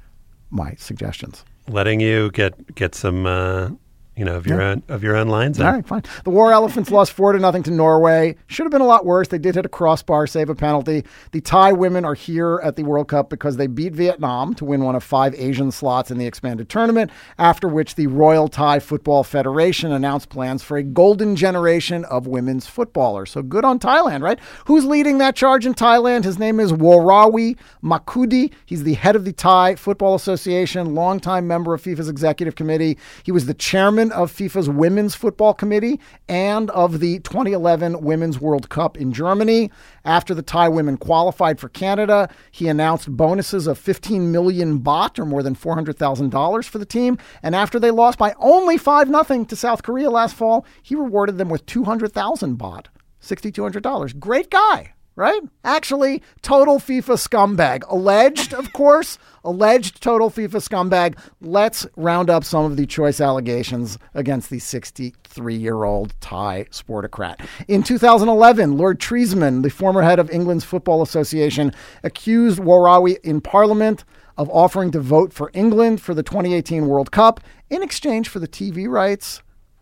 my suggestions. Letting you get get some, uh, you know, of your Yeah. own of your own lines. in. All right, fine. The War Elephants lost four to nothing to Norway. Should have been a lot worse. They did hit a crossbar, save a penalty. The Thai women are here at the World Cup because they beat Vietnam to win one of five Asian slots in the expanded tournament, after which the Royal Thai Football Federation announced plans for a golden generation of women's footballers. So good on Thailand, right? Who's leading that charge in Thailand? His name is Worawi Makudi. He's the head of the Thai Football Association, longtime member of FIFA's executive committee. He was the chairman of FIFA's Women's Football Committee and of the twenty eleven Women's World Cup in Germany. After the Thai women qualified for Canada, he announced bonuses of fifteen million baht, or more than four hundred thousand dollars for the team. And after they lost by only five nothing to South Korea last fall, he rewarded them with two hundred thousand baht, six thousand two hundred dollars. Great guy, right? Actually, total FIFA scumbag. Alleged, of course, alleged total FIFA scumbag. Let's round up some of the choice allegations against the sixty-three-year-old Thai sportocrat. In two thousand eleven, Lord Treesman, the former head of England's Football Association, accused Worawi in Parliament of offering to vote for England for the twenty eighteen World Cup in exchange for the T V rights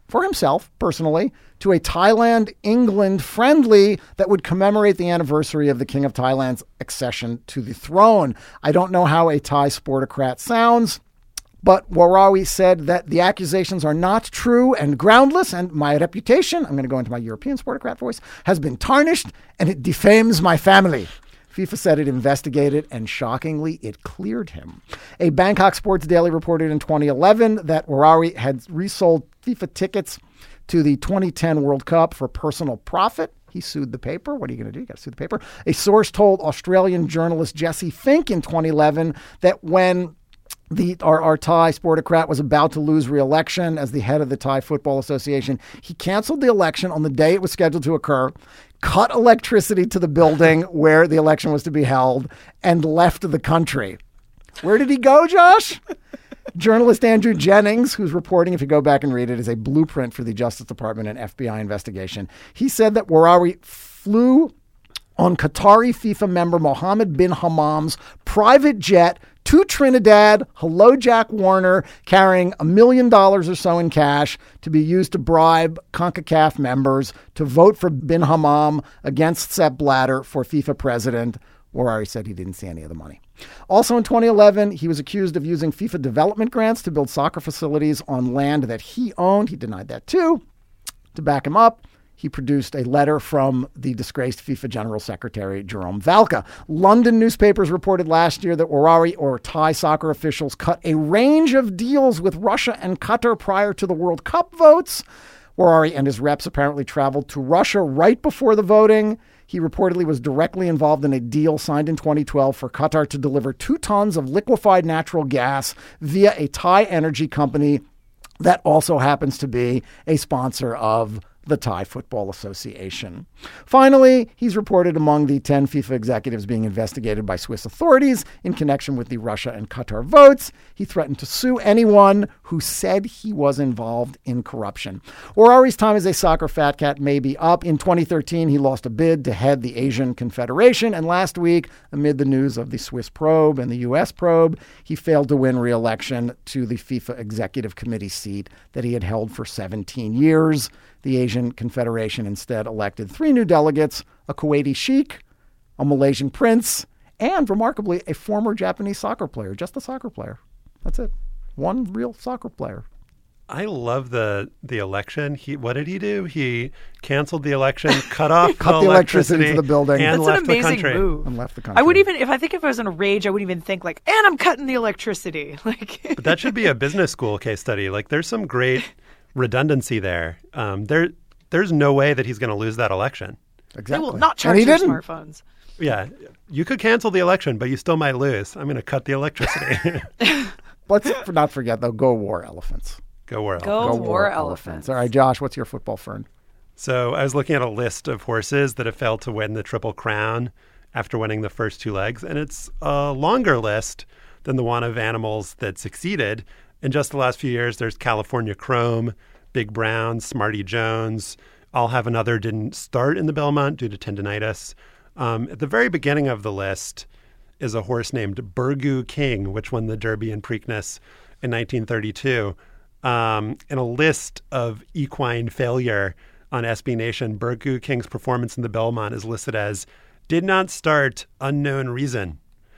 for himself personally to a Thailand-England friendly that would commemorate the anniversary of the King of Thailand's accession to the throne. I don't know how a Thai sportocrat sounds, but Warawi said that the accusations are not true and groundless, and my reputation, I'm going to go into my European sportocrat voice, has been tarnished, and it defames my family. FIFA said it investigated, and shockingly, it cleared him. A Bangkok Sports Daily reported in twenty eleven that Warawi had resold FIFA tickets to the twenty ten World Cup for personal profit. He sued the paper. What are you going to do? You got to sue the paper. A source told Australian journalist Jesse Fink in twenty eleven that when The, our, our Thai sportocrat was about to lose re-election as the head of the Thai Football Association, he canceled the election on the day it was scheduled to occur, cut electricity to the building where the election was to be held, and left the country. Where did he go, Josh? Journalist Andrew Jennings, who's reporting, if you go back and read it, is a blueprint for the Justice Department and F B I investigation. He said that Warawi flew on Qatari FIFA member Mohammed bin Hammam's private jet to Trinidad, hello Jack Warner, carrying a million dollars or so in cash to be used to bribe CONCACAF members to vote for bin Hammam against Sepp Blatter for FIFA president. Warawi said he didn't see any of the money. Also in twenty eleven, he was accused of using FIFA development grants to build soccer facilities on land that he owned. He denied that too. To back him up, he produced a letter from the disgraced FIFA General Secretary, Jerome Valcke. London newspapers reported last year that Warawi or Thai soccer officials cut a range of deals with Russia and Qatar prior to the World Cup votes. Warawi and his reps apparently traveled to Russia right before the voting. He reportedly was directly involved in a deal signed in twenty twelve for Qatar to deliver two tons of liquefied natural gas via a Thai energy company that also happens to be a sponsor of the Thai Football Association. Finally, he's reported among the ten FIFA executives being investigated by Swiss authorities in connection with the Russia and Qatar votes. He threatened to sue anyone who said he was involved in corruption. Warawi's time as a soccer fat cat may be up. In twenty thirteen, he lost a bid to head the Asian Confederation, and last week, amid the news of the Swiss probe and the U S probe, he failed to win re-election to the FIFA Executive Committee seat that he had held for seventeen years. The Asian Confederation instead elected three new delegates, a Kuwaiti sheikh, a Malaysian prince, and, remarkably, a former Japanese soccer player. Just a soccer player. That's it. One real soccer player. I love the the election. He what did he do? He canceled the election, cut off cut the, the electricity, electricity to the building, and That's left an amazing the country. move. And left the country. I wouldn't even, if I think if I was in a rage, I wouldn't even think like, and I'm cutting the electricity. Like, But that should be a business school case study. Like, there's some great redundancy there. Um, there, there's no way that he's going to lose that election. Exactly. they will not And charge he your didn't. smartphones. Yeah, you could cancel the election, but you still might lose. I'm going to cut the electricity. Let's not forget, though, go war elephants. Go world. Go war elephants. All right, Josh, what's your football fern? So I was looking at a list of horses that have failed to win the Triple Crown after winning the first two legs, and it's a longer list than the one of animals that succeeded. In just the last few years, there's California Chrome, Big Brown, Smarty Jones. I'll Have Another didn't start in the Belmont due to tendinitis. Um, at the very beginning of the list is a horse named Burgoo King, which won the Derby and Preakness in nineteen thirty-two. Um, in a list of equine failure on S B Nation, Burgoo King's performance in the Belmont is listed as did not start, unknown reason.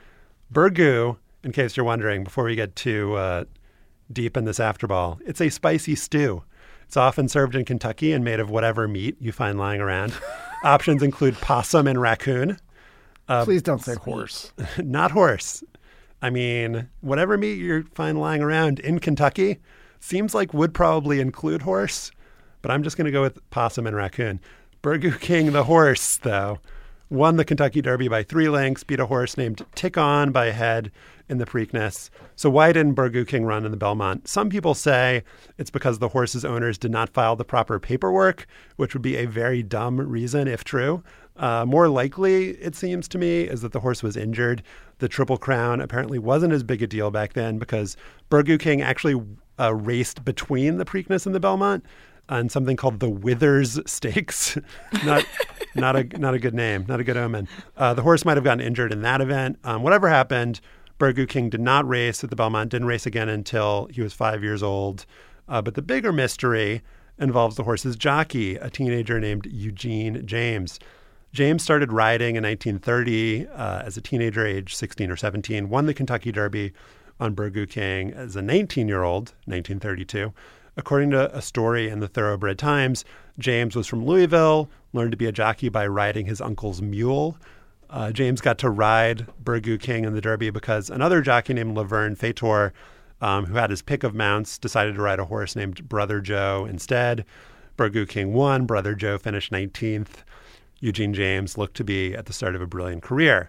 Burgoo, in case you're wondering, before we get too uh, deep in this afterball, it's a spicy stew. It's often served in Kentucky and made of whatever meat you find lying around. Options include possum and raccoon. Uh, Please don't say horse. Not horse. I mean, whatever meat you find lying around in Kentucky seems like would probably include horse, but I'm just going to go with possum and raccoon. Burgoo King, the horse, though, won the Kentucky Derby by three lengths, beat a horse named Tick On by a head in the Preakness. So why didn't Burgoo King run in the Belmont? Some people say it's because the horse's owners did not file the proper paperwork, which would be a very dumb reason if true. Uh, more likely, it seems to me, is that the horse was injured. The Triple Crown apparently wasn't as big a deal back then because Burgoo King actually uh, raced between the Preakness and the Belmont on something called the Withers Stakes. not not a not a good name, not a good omen. Uh, the horse might have gotten injured in that event. Um, whatever happened, Burgoo King did not race at the Belmont, didn't race again until he was five years old. Uh, but the bigger mystery involves the horse's jockey, a teenager named Eugene James. James started riding in nineteen thirty uh, as a teenager, age sixteen or seventeen, won the Kentucky Derby on Burgoo King as a nineteen-year-old, nineteen thirty-two. According to a story in the Thoroughbred Times, James was from Louisville, learned to be a jockey by riding his uncle's mule. Uh, James got to ride Burgoo King in the Derby because another jockey named Laverne Fator, um, who had his pick of mounts, decided to ride a horse named Brother Joe instead. Burgoo King won. Brother Joe finished nineteenth. Eugene James looked to be at the start of a brilliant career.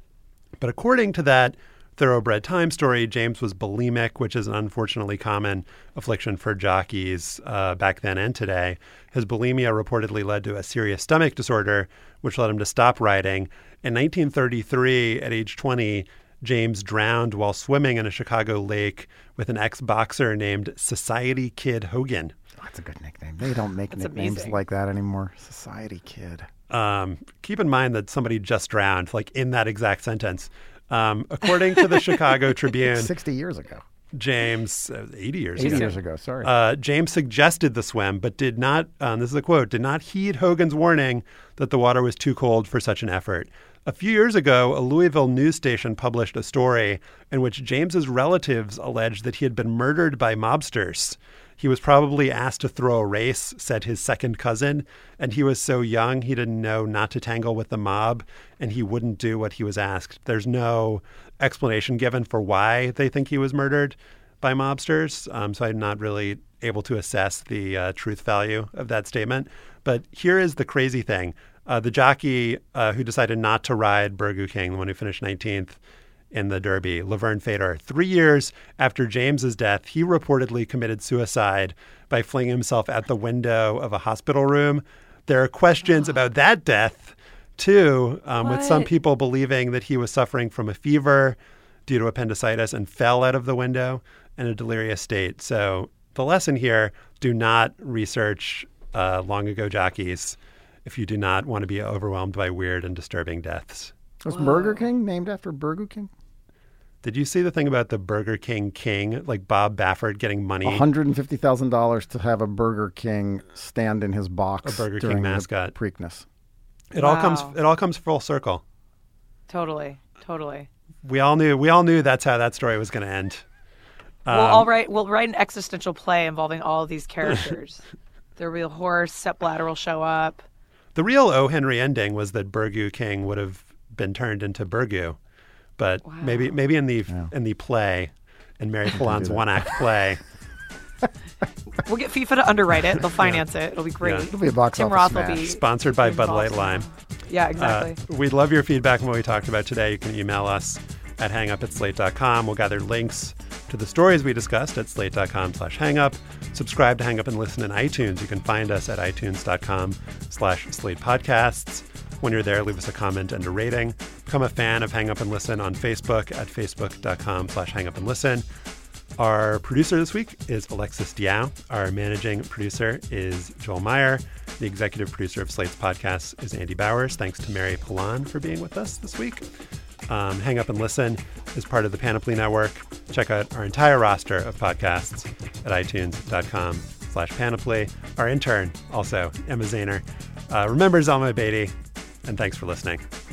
But according to that Thoroughbred Time story, James was bulimic, which is an unfortunately common affliction for jockeys uh, back then and today. His bulimia reportedly led to a serious stomach disorder, which led him to stop riding. In nineteen thirty-three, at age twenty, James drowned while swimming in a Chicago lake with an ex-boxer named Society Kid Hogan. Oh, that's a good nickname. They don't make That's nicknames amazing. like that anymore. Society Kid. Um, keep in mind that somebody just drowned, like in that exact sentence. Um, according to the Chicago Tribune, sixty years ago. James, uh, eighty years eighty ago. years ago, sorry. Uh, James suggested the swim, but did not, um, this is a quote, did not heed Hogan's warning that the water was too cold for such an effort. A few years ago, a Louisville news station published a story in which James's relatives alleged that he had been murdered by mobsters. He was probably asked to throw a race, said his second cousin, and he was so young he didn't know not to tangle with the mob, and he wouldn't do what he was asked. There's no explanation given for why they think he was murdered by mobsters, um, so I'm not really able to assess the uh, truth value of that statement. But here is the crazy thing. Uh, the jockey uh, who decided not to ride Burgoo King, the one who finished nineteenth in the Derby, Laverne Fator, three years after James's death, he reportedly committed suicide by flinging himself out the window of a hospital room. There are questions about that death, too, um, with some What? people believing that he was suffering from a fever due to appendicitis and fell out of the window in a delirious state. So the lesson here, do not research uh, long ago jockeys if you do not want to be overwhelmed by weird and disturbing deaths. Was Burger King named after Burger King? Did you see the thing about the Burger King King, like Bob Baffert getting money? one hundred fifty thousand dollars to have a Burger King stand in his box A Burger King during mascot. the Preakness. It all comes. Wow. It all comes full circle. Totally, totally. We all knew. We all knew that's how that story was going to end. we'll Um, all write. We'll write an existential play involving all of these characters. The real horse, Sepp Blatter will show up. The real O. Henry ending was that Burgoo King would have been turned into Burgoo, but Wow. maybe maybe in the Yeah. in the play, in Mary Pollan's one act play. We'll get FIFA to underwrite it. They'll finance it. It'll be great. Yeah. It'll be a box Tim office Roth smash. will be Sponsored by Bud Light involved Lime. somehow. Yeah, exactly. Uh, we'd love your feedback on what we talked about today. You can email us at hangup at slate dot com. We'll gather links to the stories we discussed at slate dot com slash hangup. Subscribe to Hang Up and Listen in iTunes. You can find us at itunes dot com slash slate podcasts. When you're there, leave us a comment and a rating. Become a fan of Hang Up and Listen on Facebook at facebook dot com slash hang up and listen. Our producer this week is Alexis Diao. Our managing producer is Joel Meyer. The executive producer of Slate's podcast is Andy Bowers. Thanks to Mary Pollan for being with us this week. Um, Hang Up and Listen is part of the Panoply Network. Check out our entire roster of podcasts at itunes dot com slash panoply. Our intern, also, Emma Zahner. Uh, remember Zalma Beatty, and thanks for listening.